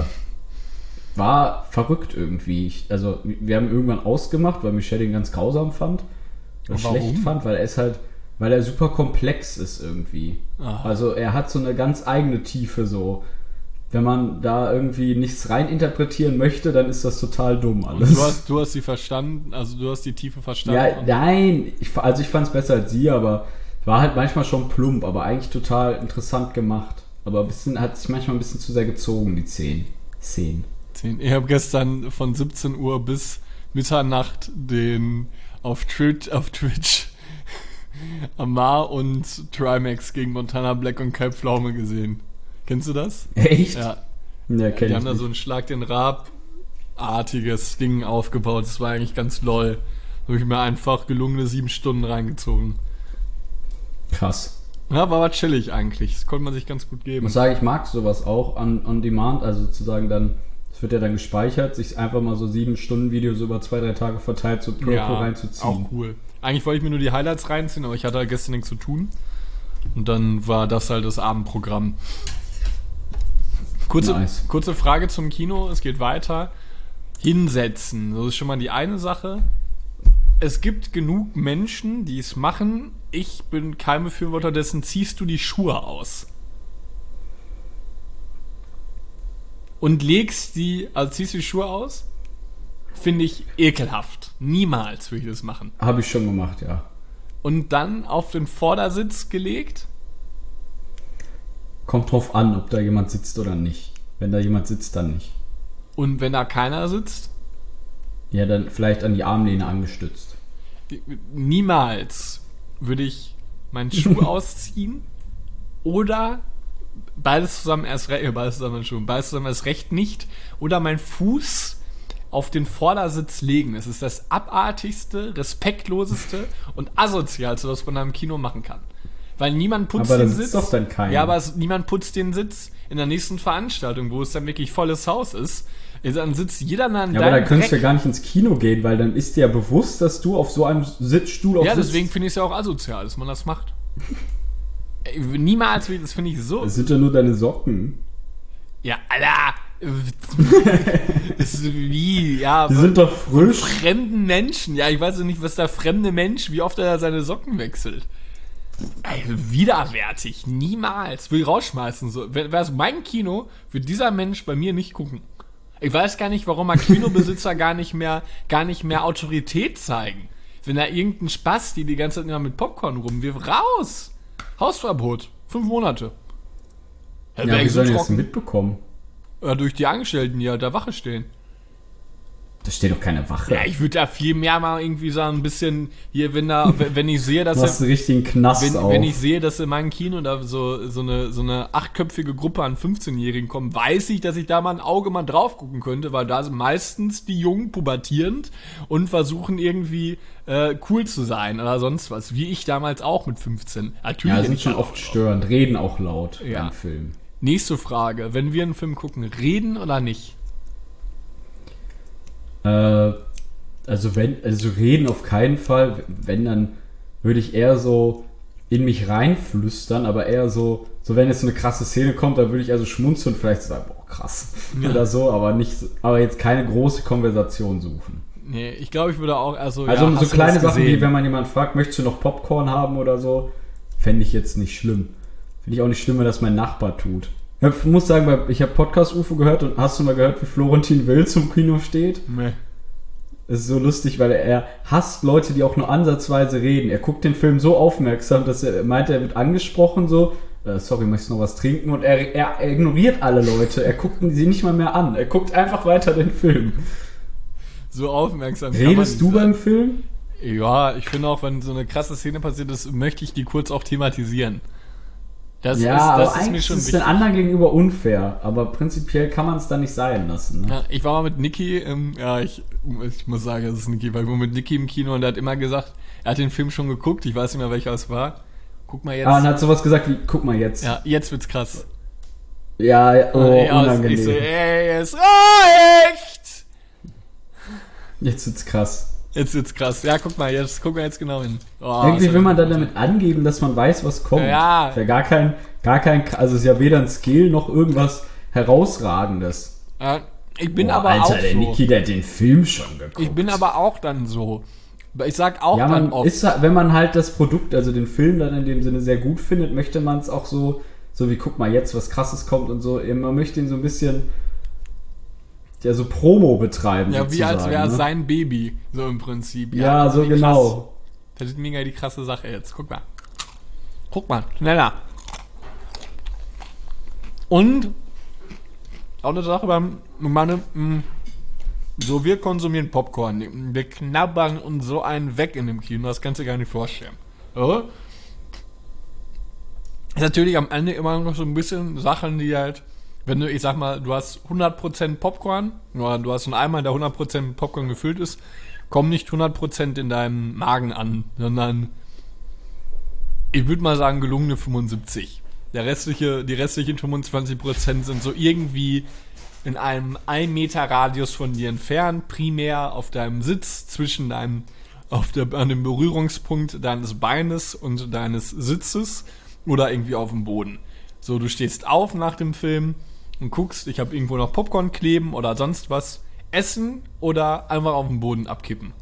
war verrückt irgendwie. Ich, also wir haben irgendwann ausgemacht, weil Michelle ihn ganz grausam fand. Oder schlecht fand, weil er ist halt... Weil er super komplex ist irgendwie. Aha. Also er hat so eine ganz eigene Tiefe so. Wenn man da irgendwie nichts reininterpretieren möchte, dann ist das total dumm alles. Und du hast, du hast sie verstanden, also du hast die Tiefe verstanden. Ja, nein, ich, also ich fand es besser als sie, aber war halt manchmal schon plump, aber eigentlich total interessant gemacht. Aber ein bisschen, hat sich manchmal ein bisschen zu sehr gezogen, die zehn Szenen. Ich habe gestern von siebzehn Uhr bis Mitternacht den auf Twitch, auf Twitch Amar und Trimax gegen Montana Black und Kai Pflaume gesehen. Kennst du das? Echt? Ja. Ja, kenn Die ich haben da nicht. so ein Schlag den Raab-artiges Ding aufgebaut. Das war eigentlich ganz lol. Da habe ich mir einfach gelungene sieben Stunden reingezogen. Krass. Ja, war aber chillig eigentlich. Das konnte man sich ganz gut Ich geben. muss sagen, ich mag sowas auch on, on demand, also sozusagen dann, es wird ja dann gespeichert, sich einfach mal so sieben Stunden Videos über zwei, drei Tage verteilt so pro Ja, reinzuziehen. auch cool. Eigentlich wollte ich mir nur die Highlights reinziehen, aber ich hatte halt gestern nichts zu tun. Und dann war das halt das Abendprogramm. Kurze, Nice. kurze Frage zum Kino, es geht weiter. Hinsetzen, das ist schon mal die eine Sache. Es gibt genug Menschen, die es machen. Ich bin kein Befürworter dessen, ziehst du die Schuhe aus. Und legst die, also ziehst du die Schuhe aus? Finde ich ekelhaft. Niemals würde ich das machen. Habe ich schon gemacht, ja. Und dann auf den Vordersitz gelegt? Kommt drauf an, ob da jemand sitzt oder nicht. Wenn da jemand sitzt, dann nicht. Und wenn da keiner sitzt? Ja, dann vielleicht an die Armlehne angestützt. Niemals würde ich meinen Schuh ausziehen oder beides zusammen erst recht, beides zusammen schon, beides zusammen erst recht nicht oder meinen Fuß auf den Vordersitz legen. Das ist das abartigste, respektloseste und asozialste, was man im Kino machen kann. Weil niemand putzt aber den da Sitz. sitzt doch dann keiner. Ja, aber es, niemand putzt den Sitz in der nächsten Veranstaltung, wo es dann wirklich volles Haus ist. Dann sitzt jeder an deinem Ja, aber da könntest du Dreck. ja gar nicht ins Kino gehen, weil dann ist dir ja bewusst, dass du auf so einem Sitzstuhl auch Ja, sitzt. deswegen finde ich es ja auch asozial, dass man das macht. Ey, niemals, will ich- das finde ich so. Das sind ja nur deine Socken. Ja, Alter. Das ist wie, ja, Die sind doch frisch. fremden Menschen. Ja, ich weiß ja nicht, was der fremde Mensch, wie oft er da seine Socken wechselt. Ey, widerwärtig. Niemals. Will ich rausschmeißen. So. Wäre es mein Kino, würde dieser Mensch bei mir nicht gucken. Ich weiß gar nicht, warum mal Kinobesitzer gar nicht mehr, gar nicht mehr Autorität zeigen. Wenn da irgendein Spaß, die die ganze Zeit immer mit Popcorn rumwirft, raus! Hausverbot. Fünf Monate. Ja, Ja, wär wie ich so sollen die das trocken. mitbekommen? Ja, durch die Angestellten, die halt da Wache stehen. Da steht doch keine Wache. Ja, ich würde da viel mehr mal irgendwie so ein bisschen, hier, wenn da, wenn ich sehe, dass du hast einen richtigen Knast wenn, auf. wenn ich sehe, dass in meinem Kino da so, so eine, so eine achtköpfige Gruppe an fünfzehnjährigen kommen, weiß ich, dass ich da mal ein Auge mal drauf gucken könnte, weil da sind meistens die Jungen pubertierend und versuchen irgendwie äh, cool zu sein oder sonst was, wie ich damals auch mit fünfzehn. Natürlich ja, sind schon oft störend, reden auch laut ja. beim Film. Nächste Frage, wenn wir einen Film gucken, reden oder nicht? Äh, also wenn, also reden auf keinen Fall, wenn, dann würde ich eher so in mich reinflüstern, aber eher so, so wenn jetzt eine krasse Szene kommt, dann würde ich also schmunzeln und vielleicht sagen, boah, krass, ja. oder so, aber nicht, aber jetzt keine große Konversation suchen. Nee, ich glaube, ich würde auch, also Also ja, so kleine Sachen wie, wenn man jemanden fragt, möchtest du noch Popcorn haben oder so, fände ich jetzt nicht schlimm. Finde ich auch nicht schlimm, wenn das mein Nachbar tut. Ich muss sagen, ich habe Podcast-U F O gehört und hast du mal gehört, wie Florentin Will zum Kino steht? Nee. Das ist so lustig, weil er hasst Leute, die auch nur ansatzweise reden. Er guckt den Film so aufmerksam, dass er meint, er wird angesprochen so, äh, sorry, möchtest du noch was trinken? Und er, er, er ignoriert alle Leute. Er guckt sie nicht mal mehr an. Er guckt einfach weiter den Film. So aufmerksam. Redest du beim Film? Ja, ich finde auch, wenn so eine krasse Szene passiert ist, möchte ich die kurz auch thematisieren. Das ja, ist, das aber ist eigentlich mir schon ist es wichtig. den anderen gegenüber unfair, aber prinzipiell kann man es da nicht sein lassen. Ne? Ja, ich war mal mit Niki, ähm, ja, ich, ich muss sagen, es ist Niki, weil ich war mit Niki im Kino und er hat immer gesagt, er hat den Film schon geguckt, ich weiß nicht mehr, welcher es war. Guck mal jetzt. Ah, und hat sowas gesagt wie, guck mal jetzt. Ja, jetzt wird's krass. Ja, ja, oh, ja, unangenehm. Ich so, ey, es reicht! Jetzt wird's krass. Jetzt wird's krass. Ja, guck mal, jetzt guck mal jetzt genau hin. Oh, irgendwie will man dann damit angeben, dass man weiß, was kommt. Ja. Ist ja gar kein, gar kein, also ist ja weder ein Skill noch irgendwas Herausragendes. Ja, ich bin Boah, aber Alter, auch der so. Niki, der hat den Film schon geguckt. Ich bin aber auch dann so. Ich sag auch ja, dann man oft. ist, wenn man halt das Produkt, also den Film dann in dem Sinne sehr gut findet, möchte man es auch so, so wie, guck mal jetzt, was Krasses kommt und so. Man möchte ihn so ein bisschen, ja, so Promo betreiben. Ja, wie als wäre ne? sein Baby, so im Prinzip. Ja, so genau. Krass. Das ist mega die krasse Sache jetzt. Guck mal. Guck mal, schneller. Und auch eine Sache beim, meine, mh, so wir konsumieren Popcorn. Wir knabbern uns so einen weg in dem Kino, das kannst du dir gar nicht vorstellen. Ja? Ist natürlich am Ende immer noch so ein bisschen Sachen, die halt, wenn du, ich sag mal, du hast hundert Prozent Popcorn, oder du hast einen Eimer, der hundert Prozent mit Popcorn gefüllt ist, kommen nicht hundert Prozent in deinem Magen an, sondern ich würde mal sagen gelungene fünfundsiebzig. Der restliche, die restlichen fünfundzwanzig Prozent sind so irgendwie in einem ein Meter Radius von dir entfernt, primär auf deinem Sitz, zwischen deinem, auf der, an dem Berührungspunkt deines Beines und deines Sitzes oder irgendwie auf dem Boden. So, du stehst auf nach dem Film und guckst, ich habe irgendwo noch Popcorn kleben oder sonst was, essen oder einfach auf den Boden abkippen.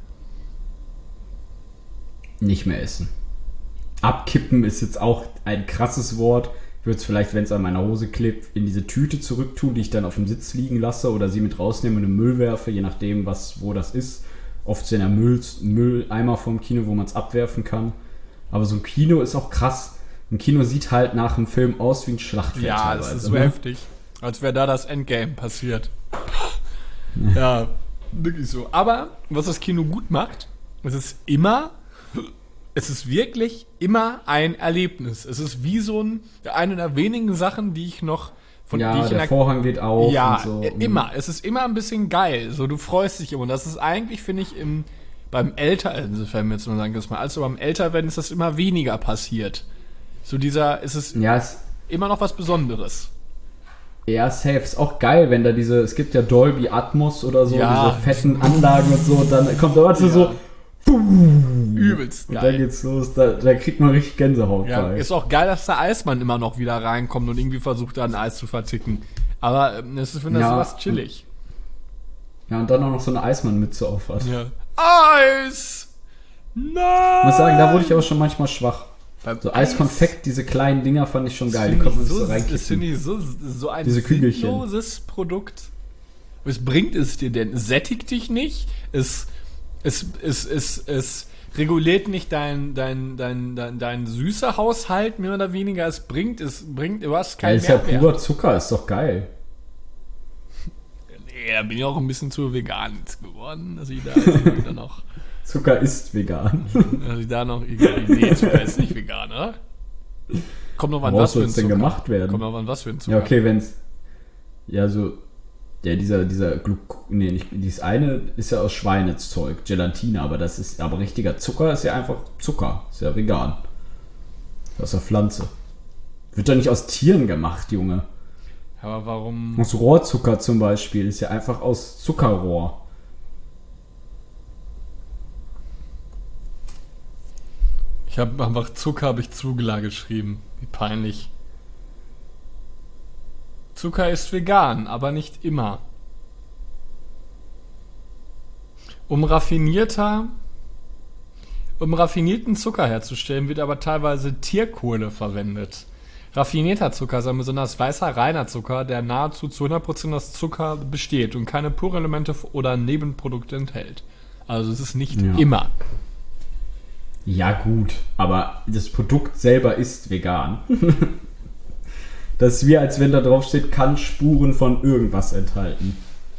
Nicht mehr essen. Abkippen ist jetzt auch ein krasses Wort. Ich würde es vielleicht, wenn es an meiner Hose klebt, in diese Tüte zurücktun, die ich dann auf dem Sitz liegen lasse oder sie mit rausnehme und in den Müll werfe, je nachdem, was, wo das ist. Oft sind ja Müll, Mülleimer vom Kino, wo man es abwerfen kann. Aber so ein Kino ist auch krass. Ein Kino sieht halt nach dem Film aus wie ein Schlachtfeld. Ja, das ist so ne? heftig. Als wäre da das Endgame passiert. Ja, wirklich so. Aber was das Kino gut macht, es ist immer... Es ist wirklich immer ein Erlebnis. Es ist wie so ein, eine der wenigen Sachen, die ich noch von ja, die ich der in der, Vorhang geht auf ja, und so. immer. Es ist immer ein bisschen geil. So, du freust dich immer. Und das ist eigentlich, finde ich, im, beim Älter, insofern wir jetzt nur sagen, das mal, also beim Älterwerden ist das immer weniger passiert. So dieser, es ist ja, es, immer noch was Besonderes. Ja, safe. Ist auch geil, wenn da diese, es gibt ja Dolby Atmos oder so, Ja. diese fetten Anlagen und so, und dann kommt da ja. so, Übelst und geil. dann geht's los, da, da kriegt man richtig Gänsehaut Ja, bei. ist auch geil, dass der Eismann immer noch wieder reinkommt und irgendwie versucht, da ein Eis zu verticken. Aber ähm, es ist, finde ich, Ja. sowas chillig. Ja, und dann auch noch so eine Eismann-Mütze auf hat. Ja. Eis! Nein! Ich muss sagen, da wurde ich aber schon manchmal schwach. Beim So Eiskonfekt, diese kleinen Dinger fand ich schon geil. Die Das konnte man finde sich ich, so so, das finde reinkippen. ich so, so ein Diese Kügelchen. sinnloses Produkt. Was bringt es dir denn? Es sättigt dich nicht. Es, es, es, es, es reguliert nicht dein, dein, dein, dein, dein süßer Haushalt, mehr oder weniger. Es bringt, es bringt, du hast Ja, keinen ist ja Mehrwert. purer Zucker, ist doch geil. Ja, bin ich auch ein bisschen zu vegan jetzt geworden, dass ich da jetzt wieder noch, Zucker ist vegan. dass ich da noch irgendwie, nee, Zucker ist nicht vegan, oder? Kommt noch an Woraus was für soll ein es denn Zucker. gemacht werden? Kommt noch an was für ein Zucker. Ja, okay, wenn's. Ja, so. Ja, dieser, dieser Glu nee, nicht, dieses eine ist ja aus Schweinezeug, Gelatine, aber das ist, aber richtiger Zucker ist ja einfach Zucker, ist ja vegan. Aus der Pflanze. Wird doch nicht aus Tieren gemacht, Junge. Aber warum? Aus Rohrzucker zum Beispiel ist ja einfach aus Zuckerrohr. Ich habe einfach Zucker habe ich Zugela geschrieben. Wie peinlich. Zucker ist vegan, aber nicht immer. Um raffinierter, um raffinierten Zucker herzustellen, wird aber teilweise Tierkohle verwendet. Raffinierter Zucker ist ein besonders weißer, reiner Zucker, der nahezu zu hundert Prozent aus Zucker besteht und keine Purelemente oder Nebenprodukte enthält. Also es ist nicht Ja. immer. Ja, gut, aber das Produkt selber ist vegan. Das ist wie, als wenn da drauf steht, kann Spuren von irgendwas enthalten.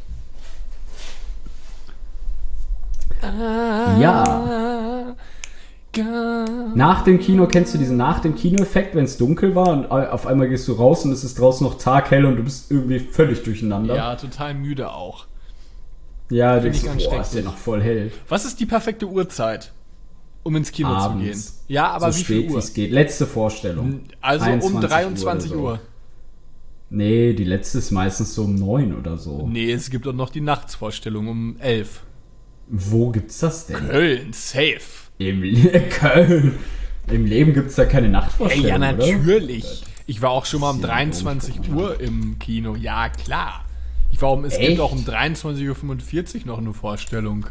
Ja. Nach dem Kino, kennst du diesen nach dem Kino-Effekt, wenn es dunkel war und auf einmal gehst du raus und es ist draußen noch taghell und du bist irgendwie völlig durcheinander? Ja, total müde auch. Ja, Find denkst ich du, ganz boah, ist ja schrecklich. noch voll hell. Was ist die perfekte Uhrzeit, um ins Kino Abends. zu gehen? Ja, aber so wie spät viel wie Uhr? es geht. Letzte Vorstellung. Also um einundzwanzig dreiundzwanzig Uhr Uhr. oder so. Nee, die letzte ist meistens so um neun oder so. Nee, es gibt auch noch die Nachtsvorstellung um elf. Wo gibt's das denn? Köln, safe. Im Le Köln. Im Leben gibt's da keine Ey, Nachtvorstellung, ja, oder? natürlich. Ich war auch schon mal um Ja, dreiundzwanzig komisch. Uhr im Kino. Ja, klar. Ich war um, es Echt? gibt auch um dreiundzwanzig Uhr fünfundvierzig noch eine Vorstellung.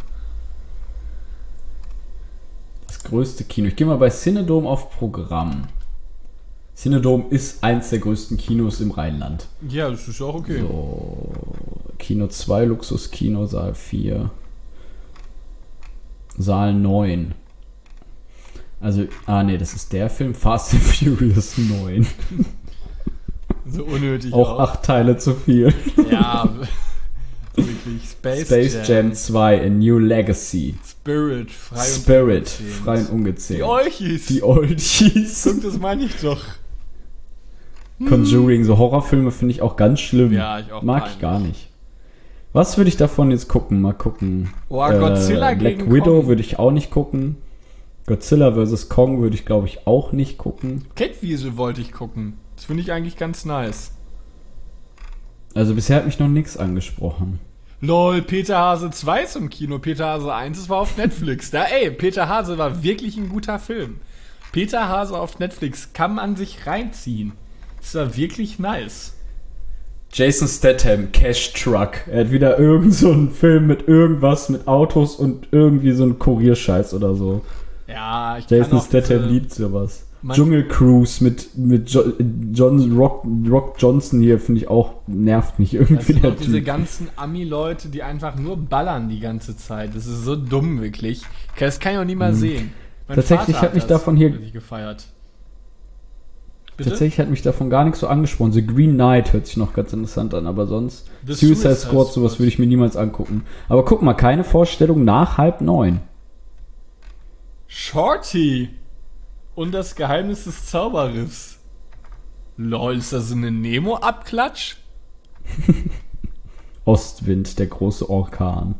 Das größte Kino. Ich gehe mal bei Cinedom auf Programm. Cinedom ist eins der größten Kinos im Rheinland. Ja, das ist auch okay. So, Kino zwei, Luxuskino, Saal vier. Saal neun. Also, ah nee, das ist der Film Fast and Furious neun. So unnötig Auch acht Teile zu viel. Ja, wirklich. Space, Space Jam. Jam zwei, A New Legacy. Spirit, frei und Spirit, ungezähmt. frei und ungezähmt. Die Olchis. Die Oldies. Guck, das meine ich doch. Conjuring, so Horrorfilme finde ich auch ganz schlimm. Ja, ich auch Mag peinlich. ich gar nicht. Was würde ich davon jetzt gucken? Mal gucken. Oh, Godzilla Black gegen Widow Kong. würde ich auch nicht gucken. Godzilla versus. Kong würde ich, glaube ich, auch nicht gucken. Catwiesel wollte ich gucken. Das finde ich eigentlich ganz nice. Also bisher hat mich noch nichts angesprochen. Lol, Peter Hase zwei ist im Kino. Peter Hase eins, das war auf Netflix. Da, ey, Peter Hase war wirklich ein guter Film. Peter Hase auf Netflix kann man sich reinziehen. Das war wirklich nice. Jason Statham, Cash Truck. Er hat wieder irgend so einen Film mit irgendwas, mit Autos und irgendwie so einen Kurierscheiß oder so. Ja, ich kann Jason auch Statham diese- liebt sowas. Man- Dschungel Cruise mit, mit jo John Rock, Rock Johnson hier finde ich auch, nervt mich Das irgendwie sind der auch diese Typ. ganzen Ami-Leute, die einfach nur ballern die ganze Zeit. Das ist so dumm, wirklich. Das kann ich auch nie mal sehen. Mein Hm. Tatsächlich Vater hat mich das davon hier- wirklich gefeiert. Bitte? Tatsächlich hat mich davon gar nichts so angesprochen. The Green Knight hört sich noch ganz interessant an, aber sonst The Suicide Suicide Squad, sowas Squad. würde ich mir niemals angucken. Aber guck mal, keine Vorstellung nach halb neun. Shorty und das Geheimnis des Zauberriffs. Lol, ist das so eine Nemo-Abklatsch? Ostwind, der große Orkan.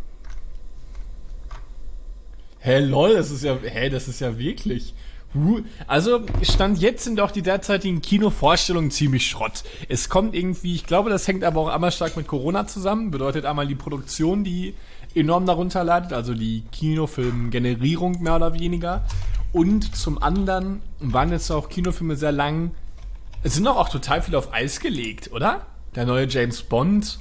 Hä, lol, das ist ja, hä, das ist ja wirklich. Huh. Also, Stand jetzt sind auch die derzeitigen Kinovorstellungen ziemlich Schrott. Es kommt irgendwie, ich glaube, das hängt aber auch einmal stark mit Corona zusammen. Bedeutet einmal die Produktion, die enorm darunter leidet, also die Kinofilmgenerierung mehr oder weniger. Und zum anderen waren jetzt auch Kinofilme sehr lang. Es sind doch auch total viel auf Eis gelegt, oder? Der neue James Bond.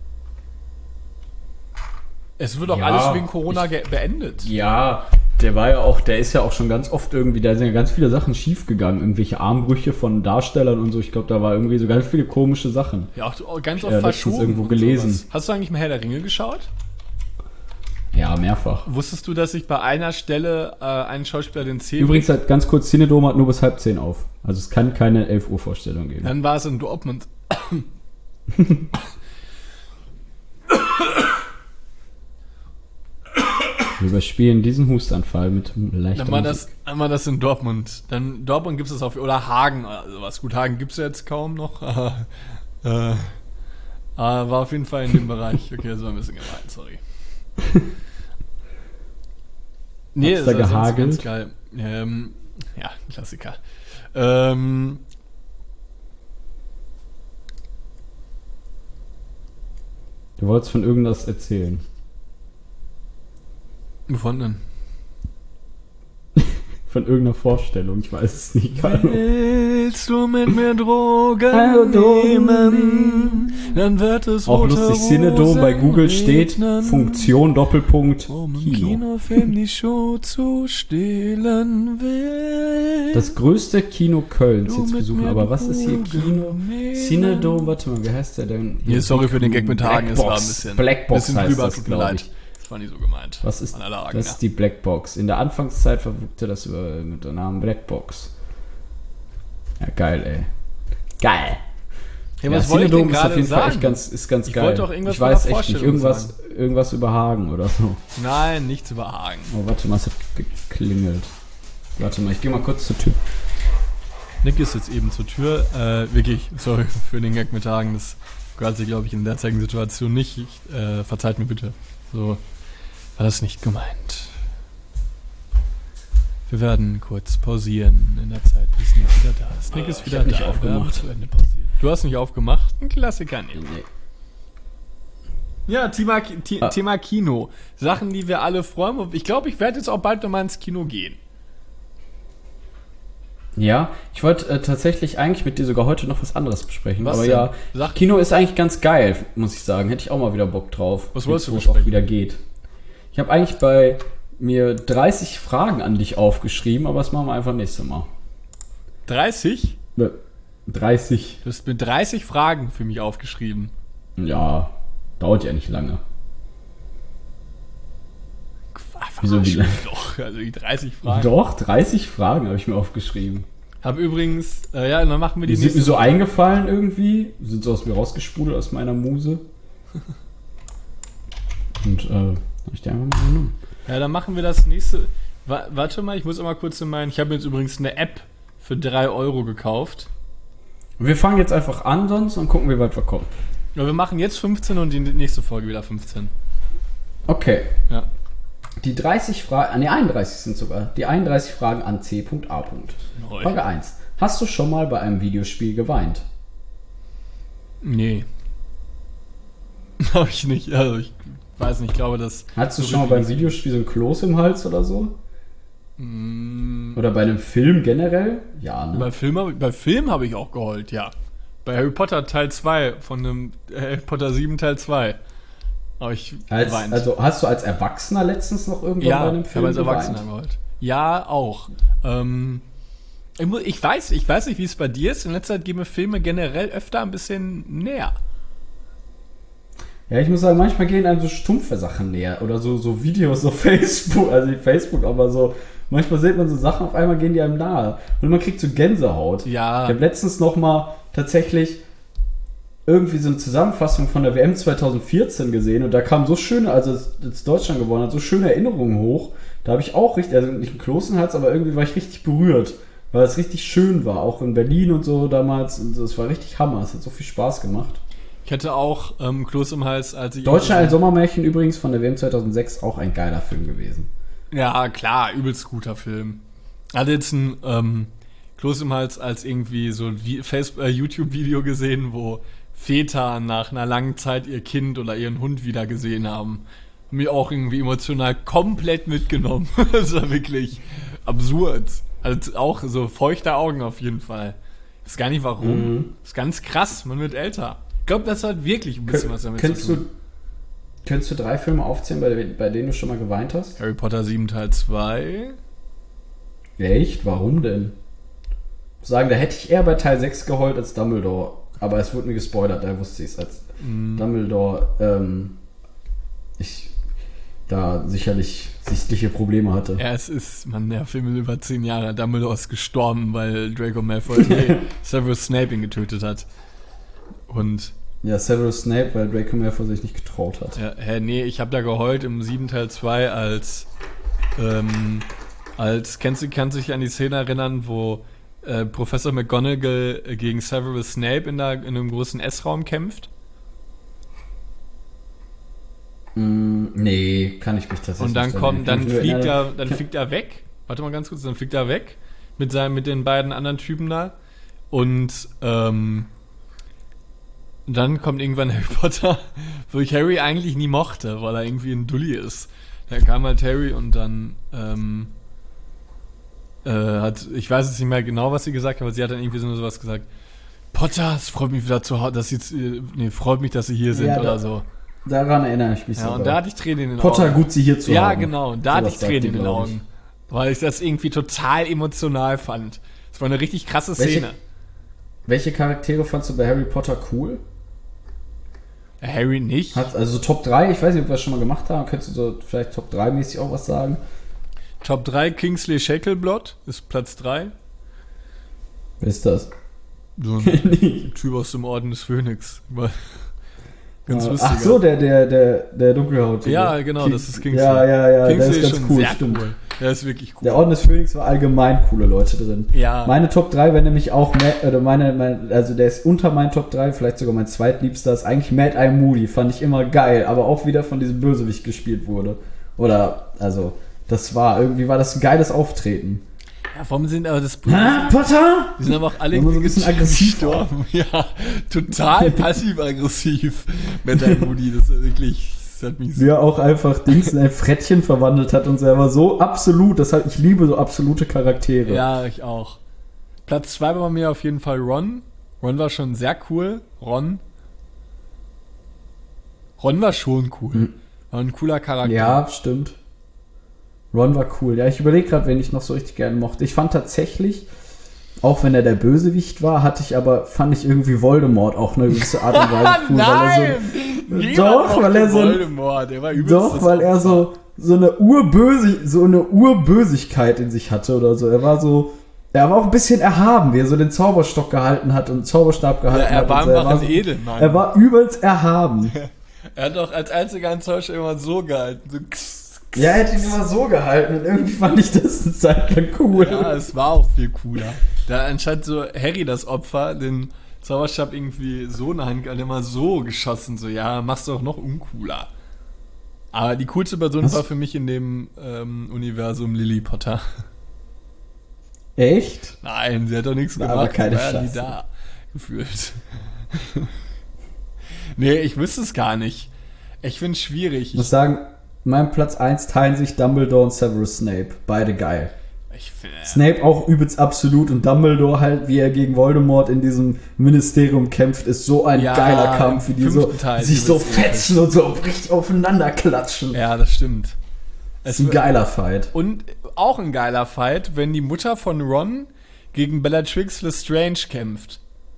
Es wird auch Ja, alles wegen Corona ge- beendet. Ja, der war ja auch, der ist ja auch schon ganz oft irgendwie, da sind ja ganz viele Sachen schiefgegangen. Irgendwelche Armbrüche von Darstellern und so. Ich glaube, da war irgendwie so ganz viele komische Sachen. Ja, auch ganz Ja, oft letztens verschoben. irgendwo und gelesen. sowas. Hast du eigentlich mal Herr der Ringe geschaut? Ja, mehrfach. Wusstest du, dass sich bei einer Stelle äh, ein Schauspieler den Zeh Übrigens halt ganz kurz, Cinedom hat nur bis halb zehn auf. Also es kann keine elf Uhr Vorstellung geben. Dann war es in Dortmund. Wir überspielen diesen Hustanfall mit leichter Dann war Musik. das, dann war das in Dortmund. Dann in Dortmund gibt es das auf, oder Hagen oder sowas. Gut, Hagen gibt es ja jetzt kaum noch. Aber, äh, aber war auf jeden Fall in dem Bereich. Okay, das war ein bisschen gemein, sorry. Nee, Hat's das da war sonst gehagelt? ganz geil. Ähm, ja, Klassiker. Ähm, Du wolltest von irgendwas erzählen. wovon denn? Von irgendeiner Vorstellung, ich weiß es nicht. Keine Ahnung. Willst du mit mir Drogen Also, nehmen? Dann wird es Auch rote lustig, Cinedom bei Google steht regnen, Funktion Doppelpunkt um im Kino. Kinofilm die Show zu stehlen will. Das größte Kino Kölns Du jetzt mit besuchen, mir aber was ist hier Drogen Kino? nehmen. Cinedom, warte mal, wie heißt der denn? Hier, sorry für den Gag mit Hagen, es war ein Blackbox. bisschen, Blackbox bisschen heißt drüber, das, tut mir glaube leid. ich. Das war nicht so gemeint. Was ist, An alle Hagen, das ja. ist die Blackbox. In der Anfangszeit verwugte das über, mit dem Namen Blackbox. Ja, geil, ey. Geil. Ja, Ja, was wollte ich Cinedom denn ist auf gerade jeden Fall echt sagen? ganz, ist ganz Ich geil. wollte auch irgendwas ich von der weiß echt nicht, Vorstellung irgendwas, irgendwas über Hagen oder so. Nein, nichts über Hagen. Oh, warte mal, es hat geklingelt. Warte mal, ich gehe mal kurz zur Tür. Nick ist jetzt eben zur Tür. Äh, wirklich, sorry für den Gag mit Hagen. Das gehört sich, glaube ich, in der derzeitigen Situation nicht. Ich, äh, verzeiht mir bitte. So war das nicht gemeint. Wir werden kurz pausieren in der Zeit, bis Nick wieder da ist. Nick ist ich wieder hab nicht da. aufgemacht. Wir haben zu Ende pausiert. Du hast nicht aufgemacht? Ein Klassiker, Nick. Ja, Thema, T- Ah. Thema Kino. Sachen, die wir alle freuen. Ich glaube, ich werde jetzt auch bald nochmal ins Kino gehen. Ja, ich wollte äh, tatsächlich eigentlich mit dir sogar heute noch was anderes besprechen. Was aber denn? ja, Sag- Kino ist eigentlich ganz geil, muss ich sagen. Hätte ich auch mal wieder Bock drauf. Was wolltest du jetzt, wo es auch besprechen? wieder geht. Ich habe eigentlich bei mir dreißig Fragen an dich aufgeschrieben, aber das machen wir einfach nächstes Mal. dreißig? Äh, dreißig. Du hast mir dreißig Fragen für mich aufgeschrieben. Ja, dauert ja nicht lange. Wieso, Verarsch wie- mich doch. Also die dreißig Fragen. Doch, dreißig Fragen habe ich mir aufgeschrieben. Hab übrigens, äh, ja, dann machen wir die Die sind mir nächste. so eingefallen irgendwie. Die sind so aus mir rausgesprudelt aus meiner Muse. Und äh, habe ich die einfach mal genommen. Ja, dann machen wir das nächste. Wa- warte mal, ich muss immer kurz in meinen. Ich habe jetzt übrigens eine App für drei Euro gekauft. Wir fangen jetzt einfach an sonst und gucken, wie weit wir kommen. Ja, wir machen jetzt fünfzehn und die nächste Folge wieder fünfzehn. Okay. Ja. Die dreißig Fragen, ne einunddreißig sind sogar. Die einunddreißig Fragen an C A. Neu. Frage eins. Hast du schon mal bei einem Videospiel geweint? Nee. Habe ich nicht. Also ich weiß nicht, ich glaube, dass. Hattest du so schon mal beim richtig- Videospiel so ein Kloß im Hals oder so? Mm, Oder bei einem Film generell? Ja, ne? Bei Film, hab ich- bei Film habe ich auch geheult, ja. Bei Harry Potter Teil zwei von dem Harry Potter sieben Teil zwei habe ich Als, geweint. also hast du als Erwachsener letztens noch irgendwann ja, bei einem ich Film habe als geweint? Erwachsener geheult. Ja, auch. Ähm, ich, mu- ich weiß, ich weiß nicht, wie es bei dir ist. In letzter Zeit gehen mir Filme generell öfter ein bisschen näher. Ja, ich muss sagen, manchmal gehen einem so stumpfe Sachen näher. Oder so, so Videos auf Facebook, also nicht Facebook, aber so, manchmal sieht man so Sachen, auf einmal gehen die einem nahe. Und man kriegt so Gänsehaut. Ja. Ich habe letztens noch mal tatsächlich irgendwie so eine Zusammenfassung von der W M zwanzig vierzehn gesehen und da kam so schöne, also als als Deutschland gewonnen hat, so schöne Erinnerungen hoch. Da habe ich auch richtig, also nicht einen Kloß im Hals, aber irgendwie war ich richtig berührt, weil es richtig schön war, auch in Berlin und so damals. Und es war richtig Hammer, es hat so viel Spaß gemacht. Ich hatte auch ähm, Kloß im Hals, als ich... Deutschland ein Sommermärchen übrigens von der W M zweitausendsechs, auch ein geiler Film gewesen. Ja, klar, übelst guter Film. Hatte jetzt ein ähm, Kloß im Hals als irgendwie so ein Vi- Facebook- äh, YouTube-Video gesehen, wo Väter nach einer langen Zeit ihr Kind oder ihren Hund wieder gesehen haben. Haben mich auch irgendwie emotional komplett mitgenommen. Das war wirklich absurd. Also auch so feuchte Augen auf jeden Fall. Ich weiß gar nicht warum. Mhm. Das ist ganz krass, man wird älter. Ich glaube, das hat wirklich ein bisschen was damit Kennst zu du, tun. könntest du drei Filme aufzählen, bei, bei denen du schon mal geweint hast? Harry Potter sieben Teil zwei. Echt? Warum denn? Ich muss sagen, da hätte ich eher bei Teil sechs geheult als Dumbledore. Aber es wurde mir gespoilert, da wusste ich es, als Mhm. Dumbledore ähm, ich da sicherlich sichtliche Probleme hatte. Ja, es ist, man, der Film ist über zehn Jahre. Dumbledore ist gestorben, weil Draco Malfoy nee, Severus Snape ihn getötet hat. Und, Ja, Severus Snape, weil Draco Malfoy sich nicht getraut hat. ja, hä, nee, ich habe da geheult im sieben Teil zwei, als ähm, als, kennst du, kannst du dich an die Szene erinnern, wo äh, Professor McGonagall gegen Severus Snape in, der, in einem großen Essraum kämpft? Mm, nee, kann ich mich tatsächlich Und dann nicht kommt, dann erinnern. fliegt er, dann fliegt er weg. Warte mal ganz kurz, dann fliegt er weg mit seinem, mit den beiden anderen Typen da. Und ähm, dann kommt irgendwann Harry Potter, wo ich Harry eigentlich nie mochte, weil er irgendwie ein Dulli ist. Da kam halt Harry und dann ähm, äh, hat, ich weiß jetzt nicht mehr genau, was sie gesagt hat, aber sie hat dann irgendwie so sowas gesagt. Potter, es freut mich wieder zu Hause, dass sie, nee, freut mich, dass sie hier sind Ja, oder da- so. Daran erinnere ich mich Ja, sogar. und da hatte ich Tränen in den Potter, Augen. gut, sie hier zu Ja, haben. genau, und da hatte Sowas ich sagt Tränen die, in den glaub ich. Augen. Weil ich das irgendwie total emotional fand. Es war eine richtig krasse Welche- Szene. Welche Charaktere fandst du bei Harry Potter cool? Harry nicht. Hat, also so Top drei, ich weiß nicht, ob wir das schon mal gemacht haben. Könntest du so vielleicht Top drei mäßig auch was sagen? Top drei Kingsley Shackleblood ist Platz drei. Wer ist das? So ein Typ aus dem Orden des Phönix. Ganz lustig. Ach so, der, der, der, der Dunkelhautige. Ja, genau, das ist Kingsley. Ja, ja, ja, Kingsley der ist ganz schon cool, sehr stimmt. cool. Der ist wirklich cool. Der Orden des Phönix war allgemein coole Leute drin. Ja. Meine Top drei wäre nämlich auch, Ma- oder meine, mein, also der ist unter meinen Top drei, vielleicht sogar mein zweitliebster, ist eigentlich Mad Eye Moody. Fand ich immer geil, aber auch wieder von diesem Bösewicht gespielt wurde. Oder, also, das war, irgendwie war das ein geiles Auftreten. Ja, warum sind aber das... Hä, Potter? Die sind aber auch alle Immer so ein bisschen aggressiv gestorben. Ja, total passiv-aggressiv. Mad Eye Moody, das ist wirklich... Das hat mich so Wie er auch einfach Dings in ein Frettchen verwandelt hat und so. Er war so absolut, das hat, ich liebe so absolute Charaktere. Ja, ich auch. Platz zwei war bei mir auf jeden Fall Ron. Ron war schon sehr cool. Ron. Ron war schon cool. War ein cooler Charakter. Ja, stimmt. Ron war cool. Ja, ich überlege gerade, wen ich noch so richtig gerne mochte. Ich fand tatsächlich, auch wenn er der Bösewicht war, hatte ich aber, fand ich irgendwie Voldemort auch eine gewisse Art und Weise cool. Nein! Weil er so, doch, weil er so, Voldemort. Der war übelst doch, das weil er Opfer. so, so eine Urböse, so eine Urbösigkeit in sich hatte oder so. Er war so, er war auch ein bisschen erhaben, wie er so den Zauberstock gehalten hat und den Zauberstab gehalten Ja, er hat. war und so. einfach ein so, Edelmann. Er war übelst erhaben. Er hat doch als einziger einen Zauberstab immer so gehalten. So Ja, er hat ihn immer so gehalten und irgendwie fand ich das eine Zeit lang cool. Ja, es war auch viel cooler. Da anscheinend so Harry das Opfer, den Zauberstab irgendwie so in der Hand, hat immer so geschossen, so, ja, machst du auch noch uncooler. Aber die coolste Person Was? war für mich in dem ähm, Universum Lily Potter. Echt? Nein, sie hat doch nichts War gemacht, aber keine sie war ja nie Chance. da, gefühlt. Nee, ich wüsste es gar nicht. Ich finde es schwierig. Ich muss sagen, mein Platz eins teilen sich Dumbledore und Severus Snape. Beide geil. Ich finde, Snape auch übelst absolut und Dumbledore halt, wie er gegen Voldemort in diesem Ministerium kämpft, ist so ein Ja, geiler Kampf, wie die im so fünften Teil sich so übelst fetzen und so richtig aufeinander klatschen. ja, das stimmt. Das ist ein geiler Fight. Und auch ein geiler Fight, wenn die Mutter von Ron gegen Bellatrix Lestrange kämpft.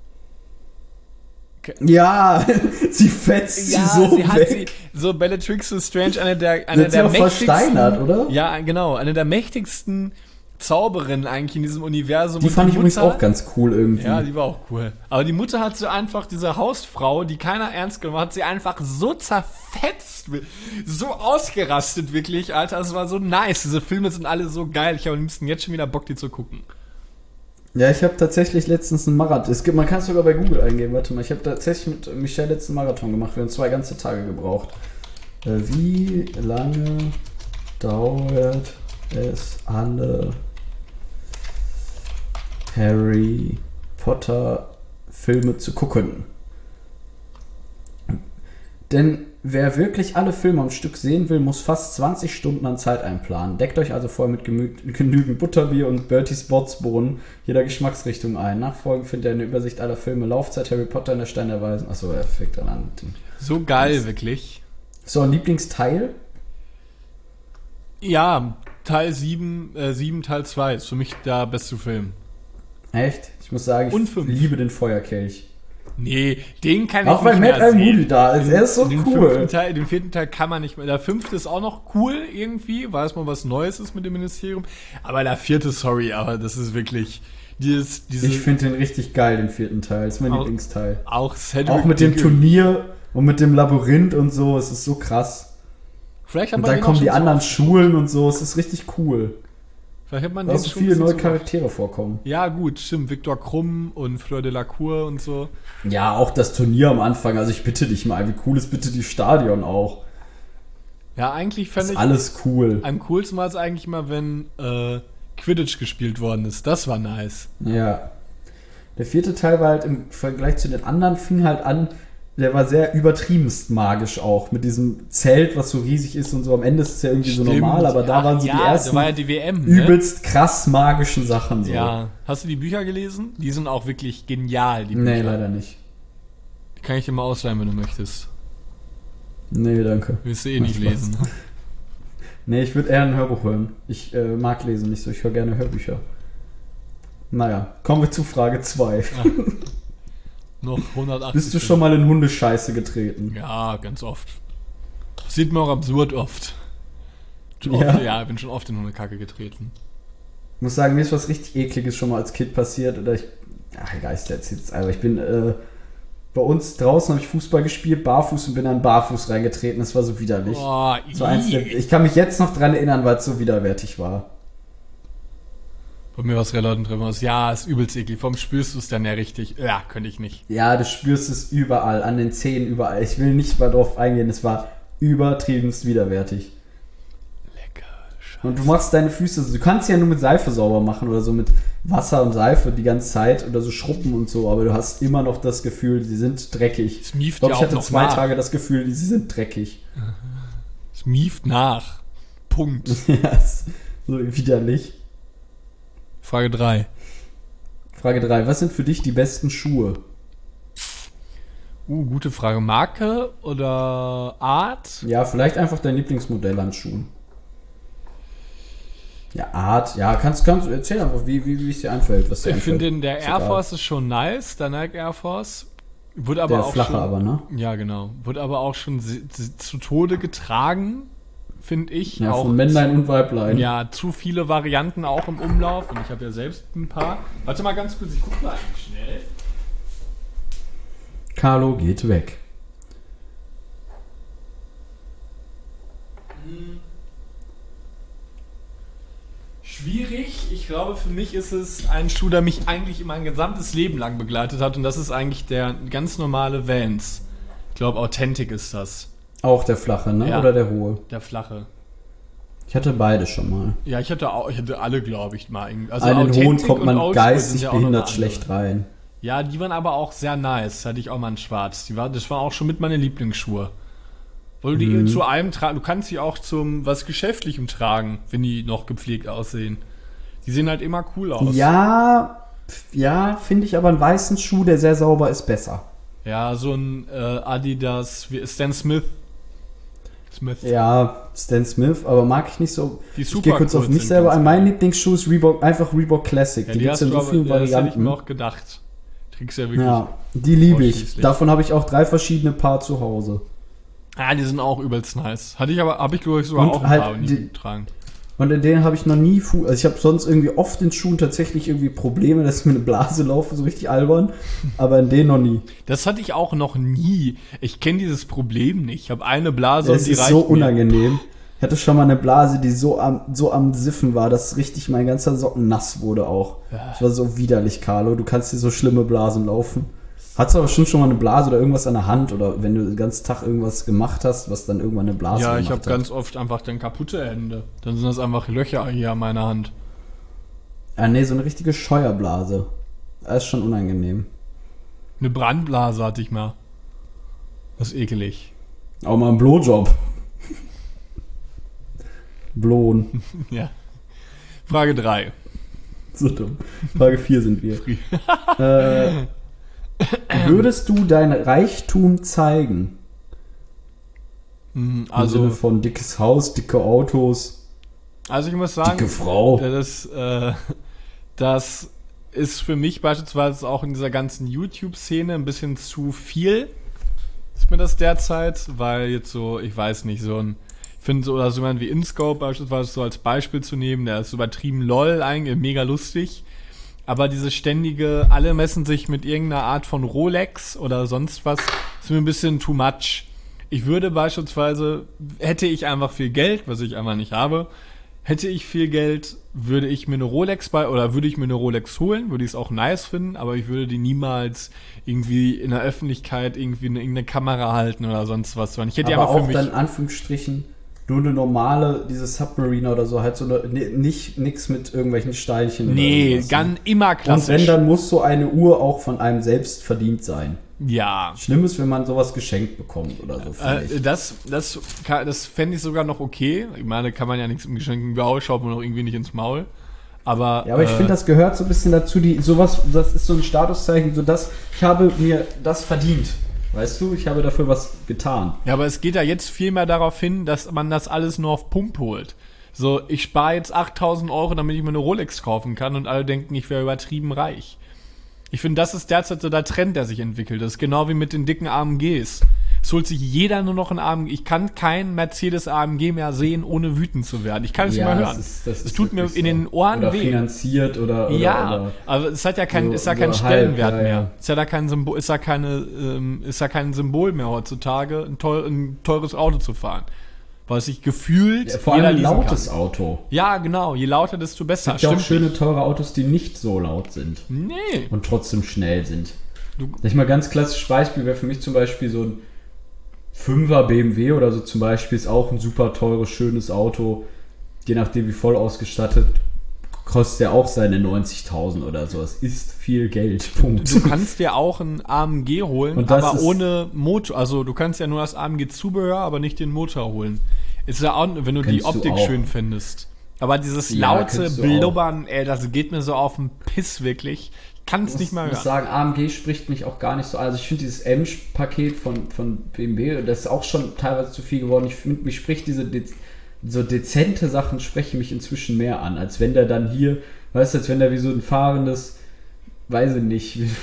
Ja, sie fetzt sie so sie hat weg. sie, so Bellatrix Lestrange, eine der, Sie eine hat sie der auch versteinert, oder? Ja, genau, eine der mächtigsten Zauberinnen eigentlich in diesem Universum. Die Und fand ich übrigens Mutter- auch ganz cool irgendwie. Ja, die war auch cool. Aber die Mutter hat so einfach, diese Hausfrau, die keiner ernst genommen hat, sie einfach so zerfetzt, so ausgerastet wirklich, Alter. Es war so nice. Diese Filme sind alle so geil. Ich habe am liebsten jetzt schon wieder Bock, die zu gucken. Ja, ich habe tatsächlich letztens einen Marathon. Es gibt, man kann es sogar bei Google eingeben. Warte mal, ich habe tatsächlich mit Michelle letzten Marathon gemacht. Wir haben zwei ganze Tage gebraucht. Äh, wie lange dauert es, alle Harry Potter Filme zu gucken? Denn wer wirklich alle Filme am Stück sehen will, muss fast zwanzig Stunden an Zeit einplanen. Deckt euch also vorher mit gemü- genügend Butterbier und Bertie's Botsbohnen jeder Geschmacksrichtung ein. Nachfolgend findet ihr eine Übersicht aller Filme. Laufzeit Harry Potter in der Stein der Weisen. Achso, er fängt dann an mit dem. So geil, wirklich. So, ein Lieblingsteil? Ja, Teil sieben, äh, sieben Teil zwei ist für mich der beste Film. Echt? Ich muss sagen, ich Und fünf. liebe den Feuerkelch. Nee, den kann Auch ich weil nicht Mad mehr Eye sehen. Moody da ist. Er ist so den cool. Fünften Teil, den vierten Teil kann man nicht mehr. Der fünfte ist auch noch cool irgendwie, weil es mal was Neues ist mit dem Ministerium. Aber der vierte, sorry, aber das ist wirklich dieses, diese, Ich finde den richtig geil, den vierten Teil. Das ist mein Auch- Lieblingsteil. auch Cedric Auch mit dem Diggory. Turnier und mit dem Labyrinth und so. Es ist so krass. Vielleicht hat Und man dann den auch kommen schon die so anderen oft- Schulen und so. Es ist richtig cool. Vielleicht hat man Da den so schon viele ein neue bisschen zu oft. Charaktere vorkommen. Ja, gut, stimmt. Victor Krumm und Fleur de la Cour und so. Ja, auch das Turnier am Anfang. Also ich bitte dich mal, wie cool ist bitte die Stadion auch. Ja, eigentlich Das fände ist ich. alles cool. Am coolsten war es eigentlich mal, wenn äh, Quidditch gespielt worden ist. Das war nice. Ja. Der vierte Teil war halt im Vergleich zu den anderen, fing halt an, der war sehr übertriebenst magisch auch. Mit diesem Zelt, was so riesig ist und so. Am Ende ist es ja irgendwie so Stimmt. normal, aber da Ach waren so ja, die ersten da war ja die W M, ne? übelst krass magischen Sachen so. Ja. Hast du die Bücher gelesen? Die sind auch wirklich genial, die Nee, Bücher. leider nicht. Die kann ich dir mal ausleihen, wenn du möchtest. Nee, danke. Willst du eh nicht Spaß. lesen. Nee, ich würde eher ein Hörbuch hören. Ich äh, mag lesen nicht so, ich höre gerne Hörbücher. Naja, kommen wir zu Frage zwei. Noch hundertachtzig. Bist du schon mal in Hundescheiße getreten? Ja, ganz oft. Sieht mir auch absurd oft. Schon Ja? oft. Ja, ich bin schon oft in Hundekacke getreten. Ich muss sagen, mir ist was richtig Ekliges schon mal als Kind passiert. Oder ich. Ach, egal, ich erzähl's jetzt. Aber ich bin. Äh, bei uns draußen habe ich Fußball gespielt, barfuß und bin dann barfuß reingetreten. Das war so widerlich. Oh, So eins der, ich kann mich jetzt noch dran erinnern, weil es so widerwärtig war. Bei mir war es relativ drin. Was. Ja, ist übelst eklig. Vom spürst du es dann ja richtig. Ja, könnte ich nicht. Ja, du spürst es überall, an den Zähnen, überall. Ich will nicht mal drauf eingehen, es war übertriebenst widerwärtig. Lecker. Scheiße. Und du machst deine Füße, du kannst ja nur mit Seife sauber machen oder so mit Wasser und Seife die ganze Zeit oder so Schruppen und so, aber du hast immer noch das Gefühl, sie sind dreckig. Es Ich mieft glaube, ja ich auch hatte noch zwei nach. Tage das Gefühl, sie sind dreckig. Es mieft nach. Punkt. Ja, ist so widerlich. Frage drei. Frage drei. Was sind für dich die besten Schuhe? Uh, gute Frage. Marke oder Art? Ja, vielleicht einfach dein Lieblingsmodell an Schuhen. Ja, Art. Ja, kannst kannst erzähl einfach, wie, wie, wie es dir einfällt. Was dir Ich einfällt. finde, den der Ist Air egal. Force ist schon nice, der Nike Air Force. Wird aber Der auch flache schon, aber, ne? Ja, genau. Wird aber auch schon si- si- zu Tode getragen, finde ich. Ja, auch von Männlein und Weiblein. Ja, zu viele Varianten auch im Umlauf. Und ich habe ja selbst ein paar. Warte mal ganz kurz, ich gucke mal eigentlich schnell. Carlo geht weg. Schwierig. Ich glaube, für mich ist es ein Schuh, der mich eigentlich mein gesamtes Leben lang begleitet hat. Und das ist eigentlich der ganz normale Vans. Ich glaube, Authentic ist das. Auch der flache, ne? Ja. Oder der hohe? Der flache. Ich hatte beide schon mal. Ja, ich hatte auch, ich hatte alle, glaube ich, mal. irgendwie. Also An den hohen Authentic kommt und man Oldschool sind geistig ja auch noch behindert mal schlecht andere. rein. Ja, die waren aber auch sehr nice. Hatte ich auch mal in Schwarz. Die war, das waren auch schon mit meine Lieblingsschuhe. Weil du die Mhm. zu allem tragen, du kannst sie auch zum was Geschäftlichem tragen, wenn die noch gepflegt aussehen. Die sehen halt immer cool aus. Ja, f- ja, finde ich aber einen weißen Schuh, der sehr sauber ist, besser. Ja, so ein äh, Adidas, wie Stan Smith. Smith. Ja, Stan Smith, aber mag ich nicht so. Die Ich super gehe kurz cool auf mich sind selber ganz ein. Mein geil. Lieblingsschuh ist Reebok, einfach Reebok Classic. Ja, die die gibt es hast in du so aber, vielen ja, das hätte ich Varianten. mir auch gedacht. Kriegst ja wirklich. Ja, die liebe ich. ausschließlich. Davon habe ich auch drei verschiedene Paar zu Hause. Ah, die sind auch übelst nice. Hatte ich aber, habe ich glaube ich sogar Und auch ein halt paar nie die- getragen. Und in denen habe ich noch nie Fu Also ich habe sonst irgendwie oft in Schuhen tatsächlich irgendwie Probleme, dass ich mir eine Blase laufe, so richtig albern. Aber in denen noch nie. Das hatte ich auch noch nie. Ich kenne dieses Problem nicht. Ich habe eine Blase Es und die ist reicht so mir. unangenehm. Ich hatte schon mal eine Blase, die so am, so am Siffen war, dass richtig mein ganzer Socken nass wurde auch. Das war so widerlich, Carlo. Du kannst dir so schlimme Blasen laufen. Hattest du aber schon schon mal eine Blase oder irgendwas an der Hand oder wenn du den ganzen Tag irgendwas gemacht hast, was dann irgendwann eine Blase Ja, gemacht ich habe hat? ganz oft einfach dann kaputte Hände. Dann sind das einfach Löcher hier an meiner Hand. Ah, nee, so eine richtige Scheuerblase. Das ist schon unangenehm. Eine Brandblase hatte ich mal. Das ist ekelig. Auch mal ein Blowjob. Blown. Ja. Frage drei. So dumm. Frage vier sind wir. äh, würdest du dein Reichtum zeigen? Mhm, Also Im Sinne Also, von dickes Haus, dicke Autos, also ich muss sagen, dicke Frau. das, äh, das ist für mich beispielsweise auch in dieser ganzen YouTube-Szene ein bisschen zu viel. Ist mir das derzeit, weil jetzt so, ich weiß nicht, so ein, ich finde so, oder so jemand wie InScope beispielsweise so als Beispiel zu nehmen, der ist übertrieben lol, eigentlich mega lustig. Aber diese ständige, alle messen sich mit irgendeiner Art von Rolex oder sonst was, ist mir ein bisschen too much. Ich würde beispielsweise, hätte ich einfach viel Geld, was ich einfach nicht habe, hätte ich viel Geld, würde ich mir eine Rolex bei, oder würde ich mir eine Rolex holen, würde ich es auch nice finden, aber ich würde die niemals irgendwie in der Öffentlichkeit irgendwie eine, irgendeine Kamera halten oder sonst was. Ich hätte die aber einfach für auch mich. dann in Anführungsstrichen nur eine normale, diese Submariner oder so, halt so eine, ne, nicht nix mit irgendwelchen Steinchen. Nee, oder ganz immer klassisch. Und wenn, dann muss so eine Uhr auch von einem selbst verdient sein. Ja. Schlimm ist, wenn man sowas geschenkt bekommt oder so. Äh, das das, das fände ich sogar noch okay. Ich meine, kann man ja nichts im Geschenken bauen, schaut man auch irgendwie nicht ins Maul. Aber, ja, aber ich äh, finde, das gehört so ein bisschen dazu, die sowas, das ist so ein Statuszeichen, so dass ich habe mir das verdient. Weißt du, ich habe dafür was getan. Ja, aber es geht ja jetzt viel mehr darauf hin, dass man das alles nur auf Pump holt. So, ich spare jetzt achttausend Euro, damit ich mir eine Rolex kaufen kann und alle denken, ich wäre übertrieben reich. Ich finde, das ist derzeit so der Trend, der sich entwickelt. Das ist genau wie mit den dicken A M Gs. Es holt sich jeder nur noch ein A M G. Ich kann kein Mercedes A M G mehr sehen, ohne wütend zu werden. Ich kann es ja, nicht mehr hören. Das ist, das es ist tut mir in so. den Ohren oder weh. finanziert oder, oder ja, oder aber es hat ja kein, so, ist ja kein so Stellenwert halb, ja, mehr. ja. Ist ja da kein Symbol, ist ja keine, ähm, ist ja kein Symbol mehr heutzutage, ein, teuer, ein teures Auto zu fahren. Weil sich gefühlt ja, vor jeder allem ein leasen lautes kann. Auto. Ja, genau. Je lauter, desto besser. Es gibt ja auch schöne, nicht. teure Autos, die nicht so laut sind. Nee. Und trotzdem schnell sind. Du, Ich mal ganz klassisches Beispiel wäre für mich zum Beispiel so ein Fünfer B M W oder so zum Beispiel, ist auch ein super teures, schönes Auto. Je nachdem wie voll ausgestattet, kostet der auch seine neunzigtausend oder so. Es ist viel Geld. Punkt. Du kannst dir auch ein A M G holen, Und das aber ist- ohne Motor. Also du kannst ja nur das A M G-Zubehör, aber nicht den Motor holen. Ist ja auch, wenn du die Kennst du Optik auch. schön findest. Aber dieses Ja, laute kennst du Blubbern, ey, das geht mir so auf den Piss wirklich. Ich kann es nicht mal Ich muss hören. sagen, A M G spricht mich auch gar nicht so. Also ich finde dieses M-Paket von, von B M W, das ist auch schon teilweise zu viel geworden. Ich finde, mich spricht diese de- so dezente Sachen sprechen mich inzwischen mehr an, als wenn der dann hier, weißt du, als wenn der wie so ein fahrendes, weiß ich nicht, wie,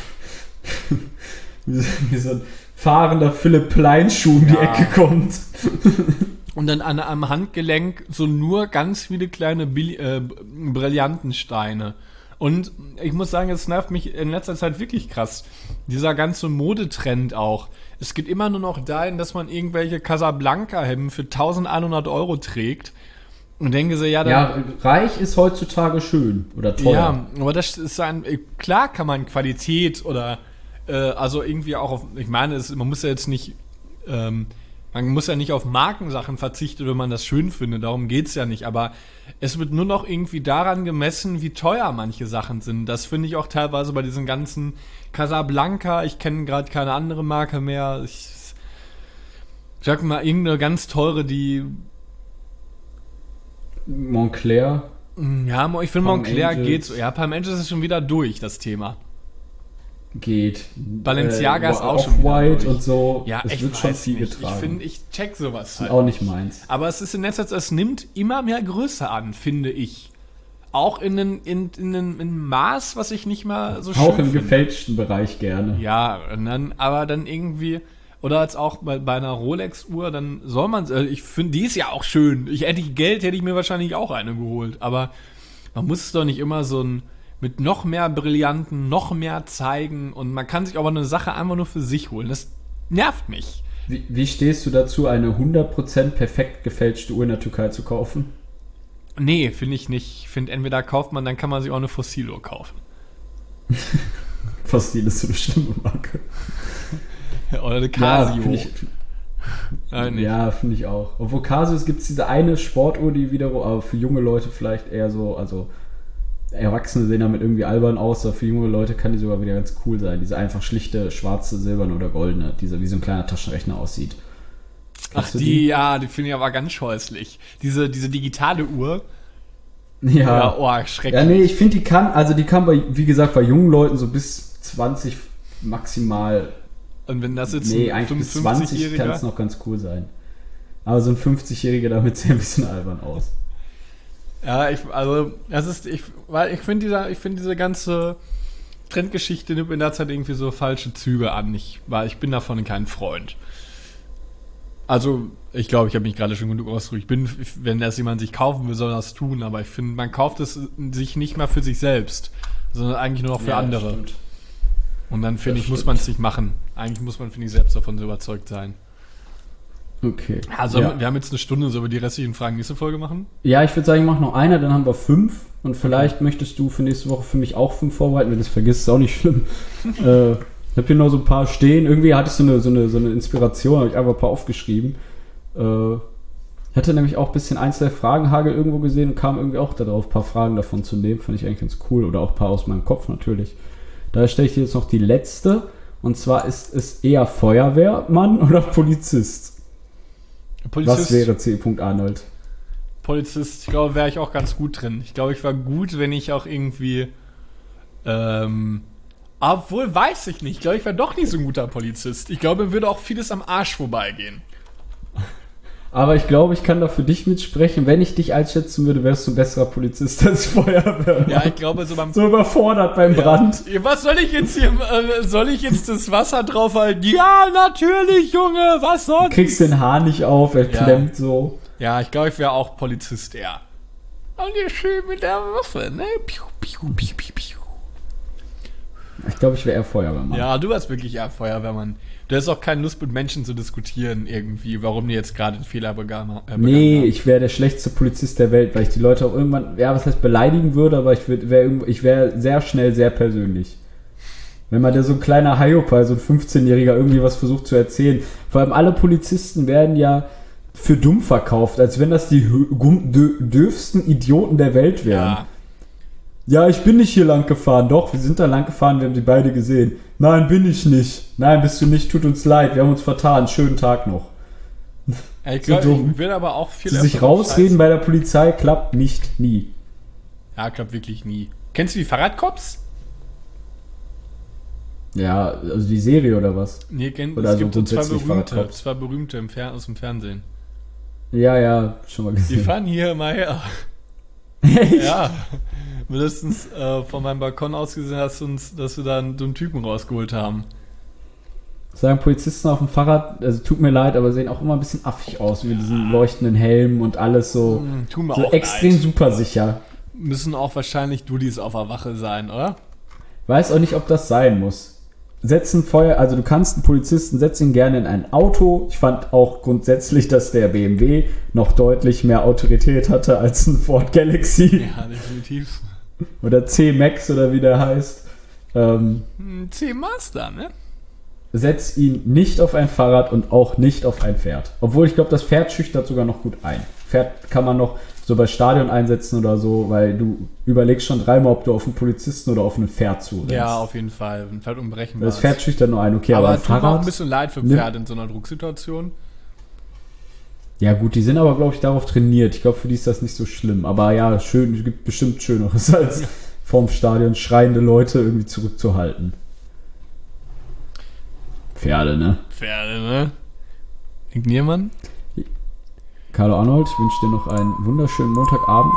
wie, so, wie so ein fahrender Philipp Plein-Schuh um die Ja. Ecke kommt. Und dann an, am Handgelenk so nur ganz viele kleine Billi- äh, Brillantensteine. Und ich muss sagen, es nervt mich in letzter Zeit wirklich krass. Dieser ganze Modetrend auch. Es geht immer nur noch dahin, dass man irgendwelche Casablanca-Hemden für eintausendeinhundert Euro trägt. Und denke so, ja, dann, Ja, reich ist heutzutage schön oder teuer. ja, aber das ist ein, klar kann man Qualität oder, äh, also irgendwie auch auf, ich meine, es, man muss ja jetzt nicht, ähm, man muss ja nicht auf Markensachen verzichten, wenn man das schön findet, darum geht's ja nicht, aber es wird nur noch irgendwie daran gemessen, wie teuer manche Sachen sind. Das finde ich auch teilweise bei diesen ganzen Casablanca, ich kenne gerade keine andere Marke mehr, ich, ich sag mal, irgendeine ganz teure, die, Moncler. ja, ich finde Palm Moncler Angels. geht so, ja, Palm Angels ist schon wieder durch, das Thema. Geht. Balenciaga ist auch schon wieder Off-White durch. und so. Ja, es ich wird schon weiß viel nicht. getragen. Ich finde, ich check sowas ist halt. auch nicht meins. Aber es ist in letzter Zeit, es nimmt immer mehr Größe an, finde ich. Auch in einem in, in, in, in Maß, was ich nicht mehr so schön Auch im finde. gefälschten Bereich gerne. Ja, und dann, aber dann irgendwie, oder als auch bei, bei einer Rolex-Uhr, dann soll man, äh, ich finde, die ist ja auch schön. Ich hätte ich Geld, hätte ich mir wahrscheinlich auch eine geholt. Aber man muss es doch nicht immer so ein, mit noch mehr Brillanten, noch mehr zeigen und man kann sich aber eine Sache einfach nur für sich holen. Das nervt mich. Wie, wie stehst du dazu, eine hundert Prozent perfekt gefälschte Uhr in der Türkei zu kaufen? Nee, finde ich nicht. Ich finde, entweder kauft man, dann kann man sich auch eine Fossiluhr kaufen. Fossil ist so eine schlimme Marke. Oder eine Ja, Casio. finde ich, Nein, nicht. ja, find ich auch. Obwohl Casio gibt es diese eine Sportuhr, die wiederum, aber für junge Leute vielleicht eher so, also Erwachsene sehen damit irgendwie albern aus, aber für junge Leute kann die sogar wieder ganz cool sein. Diese einfach schlichte, schwarze, silberne oder goldene, diese wie so ein kleiner Taschenrechner aussieht. Ach, Kennst du die, ja, die finde ich aber ganz scheußlich. Diese, diese digitale Uhr. Ja. oh, schrecklich. Ja, nee, ich finde, die kann, also die kann bei, wie gesagt, bei jungen Leuten so bis zwanzig maximal, Und wenn das jetzt nee, ein eigentlich bis zwanzig kann fünfundfünfzigjähriger... es noch ganz cool sein. Aber so ein fünfzigjähriger damit sieht ein bisschen albern aus. Ja, ich, also, das ist, ich, weil ich finde dieser, ich finde diese ganze Trendgeschichte nimmt in der Zeit irgendwie so falsche Züge an. Ich, weil ich bin davon kein Freund. Also, ich glaube, ich habe mich gerade schon genug ausgedrückt. Ich bin, wenn das jemand sich kaufen will, soll er das tun, aber ich finde, man kauft es sich nicht mehr für sich selbst, sondern eigentlich nur noch für Ja, andere. stimmt. Und dann, finde Das ich, muss stimmt. man es nicht machen. Eigentlich muss man, finde ich, selbst davon so überzeugt sein. Okay. Also ja. wir haben jetzt eine Stunde, sollen wir die restlichen Fragen nächste Folge machen? Ja, ich würde sagen, ich mache noch eine, dann haben wir fünf. Und vielleicht okay. möchtest du für nächste Woche für mich auch fünf vorbereiten. Wenn du das vergisst, ist auch nicht schlimm. äh, ich habe hier noch so ein paar stehen. Irgendwie hatte ich so eine, so eine, so eine Inspiration, habe ich einfach ein paar aufgeschrieben. Äh, ich hatte nämlich auch ein bisschen einzelne Fragenhagel irgendwo gesehen und kam irgendwie auch darauf, ein paar Fragen davon zu nehmen. Fand ich eigentlich ganz cool. Oder auch ein paar aus meinem Kopf natürlich. Da stelle ich dir jetzt noch die letzte. Und zwar ist es eher Feuerwehrmann oder Polizist? Polizist. Was wäre C. Arnold? Polizist, ich glaube, wäre ich auch ganz gut drin. Ich glaube, ich war gut, wenn ich auch irgendwie ähm, obwohl, weiß ich nicht. Ich glaube, ich wäre doch nicht so ein guter Polizist. Ich glaube, mir würde auch vieles am Arsch vorbeigehen. Aber ich glaube, ich kann da für dich mitsprechen. Wenn ich dich einschätzen würde, wärst du ein besserer Polizist als Feuerwehrmann. Ja, ich glaube, so beim... So überfordert beim ja. Brand. Was soll ich jetzt hier... Äh, soll ich jetzt das Wasser draufhalten? Ja, natürlich, Junge, was sonst? Du kriegst den Haar nicht auf, er ja. klemmt so. Ja, ich glaube, ich wäre auch Polizist, ja. Und ihr schön mit der Waffe, ne? Piu, piu, piu, piu, piu. Ich glaube, ich wäre eher Feuerwehrmann. Ja, du warst wirklich eher Feuerwehrmann. Du hast auch keine Lust, mit Menschen zu diskutieren irgendwie, warum die jetzt gerade einen Fehler begangen äh, Nee, haben. ich wäre der schlechteste Polizist der Welt, weil ich die Leute auch irgendwann, ja, was heißt beleidigen würde, aber ich wäre ich wär sehr schnell sehr persönlich. Wenn mal der so ein kleiner Hyopai, so ein fünfzehnjähriger irgendwie was versucht zu erzählen. Vor allem alle Polizisten werden ja für dumm verkauft, als wenn das die dürfsten Idioten der Welt wären. Ja. Ja, ich bin nicht hier lang gefahren. Doch, wir sind da lang gefahren, wir haben die beide gesehen. Nein, bin ich nicht. Nein, bist du nicht, tut uns leid, wir haben uns vertan. Schönen Tag noch. Ja, ich so glaube, ich will aber auch viel... Sie sich rausreden bei der Polizei klappt nicht, nie. Ja, klappt wirklich nie. Kennst du die Fahrradcops? Ja, also die Serie oder was? Nee, kenn, oder es gibt so zwei grundsätzlich berühmte, Fahrradcops. zwei berühmte im Fer- aus dem Fernsehen. Ja, ja, schon mal Die gesehen. fahren hier mal her. Echt? Ja. Mindestens äh, von meinem Balkon aus gesehen hast du uns, dass wir da einen, so einen Typen rausgeholt haben. Sagen Polizisten auf dem Fahrrad, also tut mir leid, aber sehen auch immer ein bisschen affig aus, mit diesen leuchtenden Helmen und alles so, Mm, tut mir so auch extrem leid. super sicher. Müssen auch wahrscheinlich Dudis auf der Wache sein, oder? Weiß auch nicht, ob das sein muss. Setzen Feuer, also du kannst einen Polizisten, setz ihn gerne in ein Auto. Ich fand auch grundsätzlich, dass der B M W noch deutlich mehr Autorität hatte als ein Ford Galaxy. Ja, definitiv. Oder C-Max oder wie der heißt. Ähm, C-Master, ne? setz ihn nicht auf ein Fahrrad und auch nicht auf ein Pferd. Obwohl ich glaube, das Pferd schüchtert sogar noch gut ein. Pferd kann man noch so bei Stadion einsetzen oder so, weil du überlegst schon dreimal, ob du auf einen Polizisten oder auf ein Pferd zurennst. Ja, auf jeden Fall. Ein Pferd unberechenbar. Das Pferd schüchtert nur ein, okay, aber, aber ein tut mir auch Fahrrad... ein bisschen leid für Pferde in so einer Drucksituation. Ja gut, die sind aber, glaube ich, darauf trainiert. Ich glaube, für die ist das nicht so schlimm. Aber ja, schön, es gibt bestimmt Schöneres, als vorm Stadion schreiende Leute irgendwie zurückzuhalten. Pferde, ne? Pferde, ne? Igniermann? Carlo Arnold, ich wünsche dir noch einen wunderschönen Montagabend.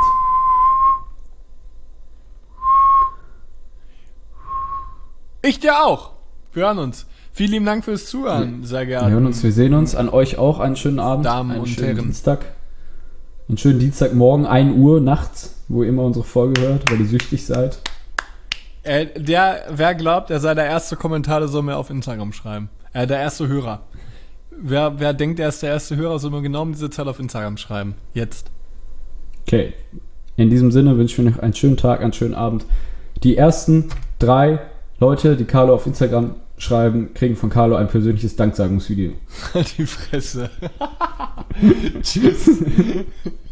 Ich dir auch. Wir hören uns. Vielen lieben Dank fürs Zuhören, sehr gerne. Wir hören uns, wir sehen uns. An euch auch einen schönen Abend. Damen einen und schönen Herren. Dienstag. Einen schönen Dienstagmorgen, ein Uhr nachts, wo ihr immer unsere Folge hört, weil ihr süchtig seid. Äh, der, wer glaubt, er sei der erste Kommentar, der soll mir auf Instagram schreiben. Äh, der erste Hörer. Wer, wer denkt, er ist der erste Hörer, soll mir genau um diese Zeit auf Instagram schreiben. Jetzt. Okay. In diesem Sinne wünsche ich mir noch einen schönen Tag, einen schönen Abend. Die ersten drei Leute, die Carlo auf Instagram schreiben, kriegen von Carlo ein persönliches Danksagungsvideo. Die Fresse. Tschüss.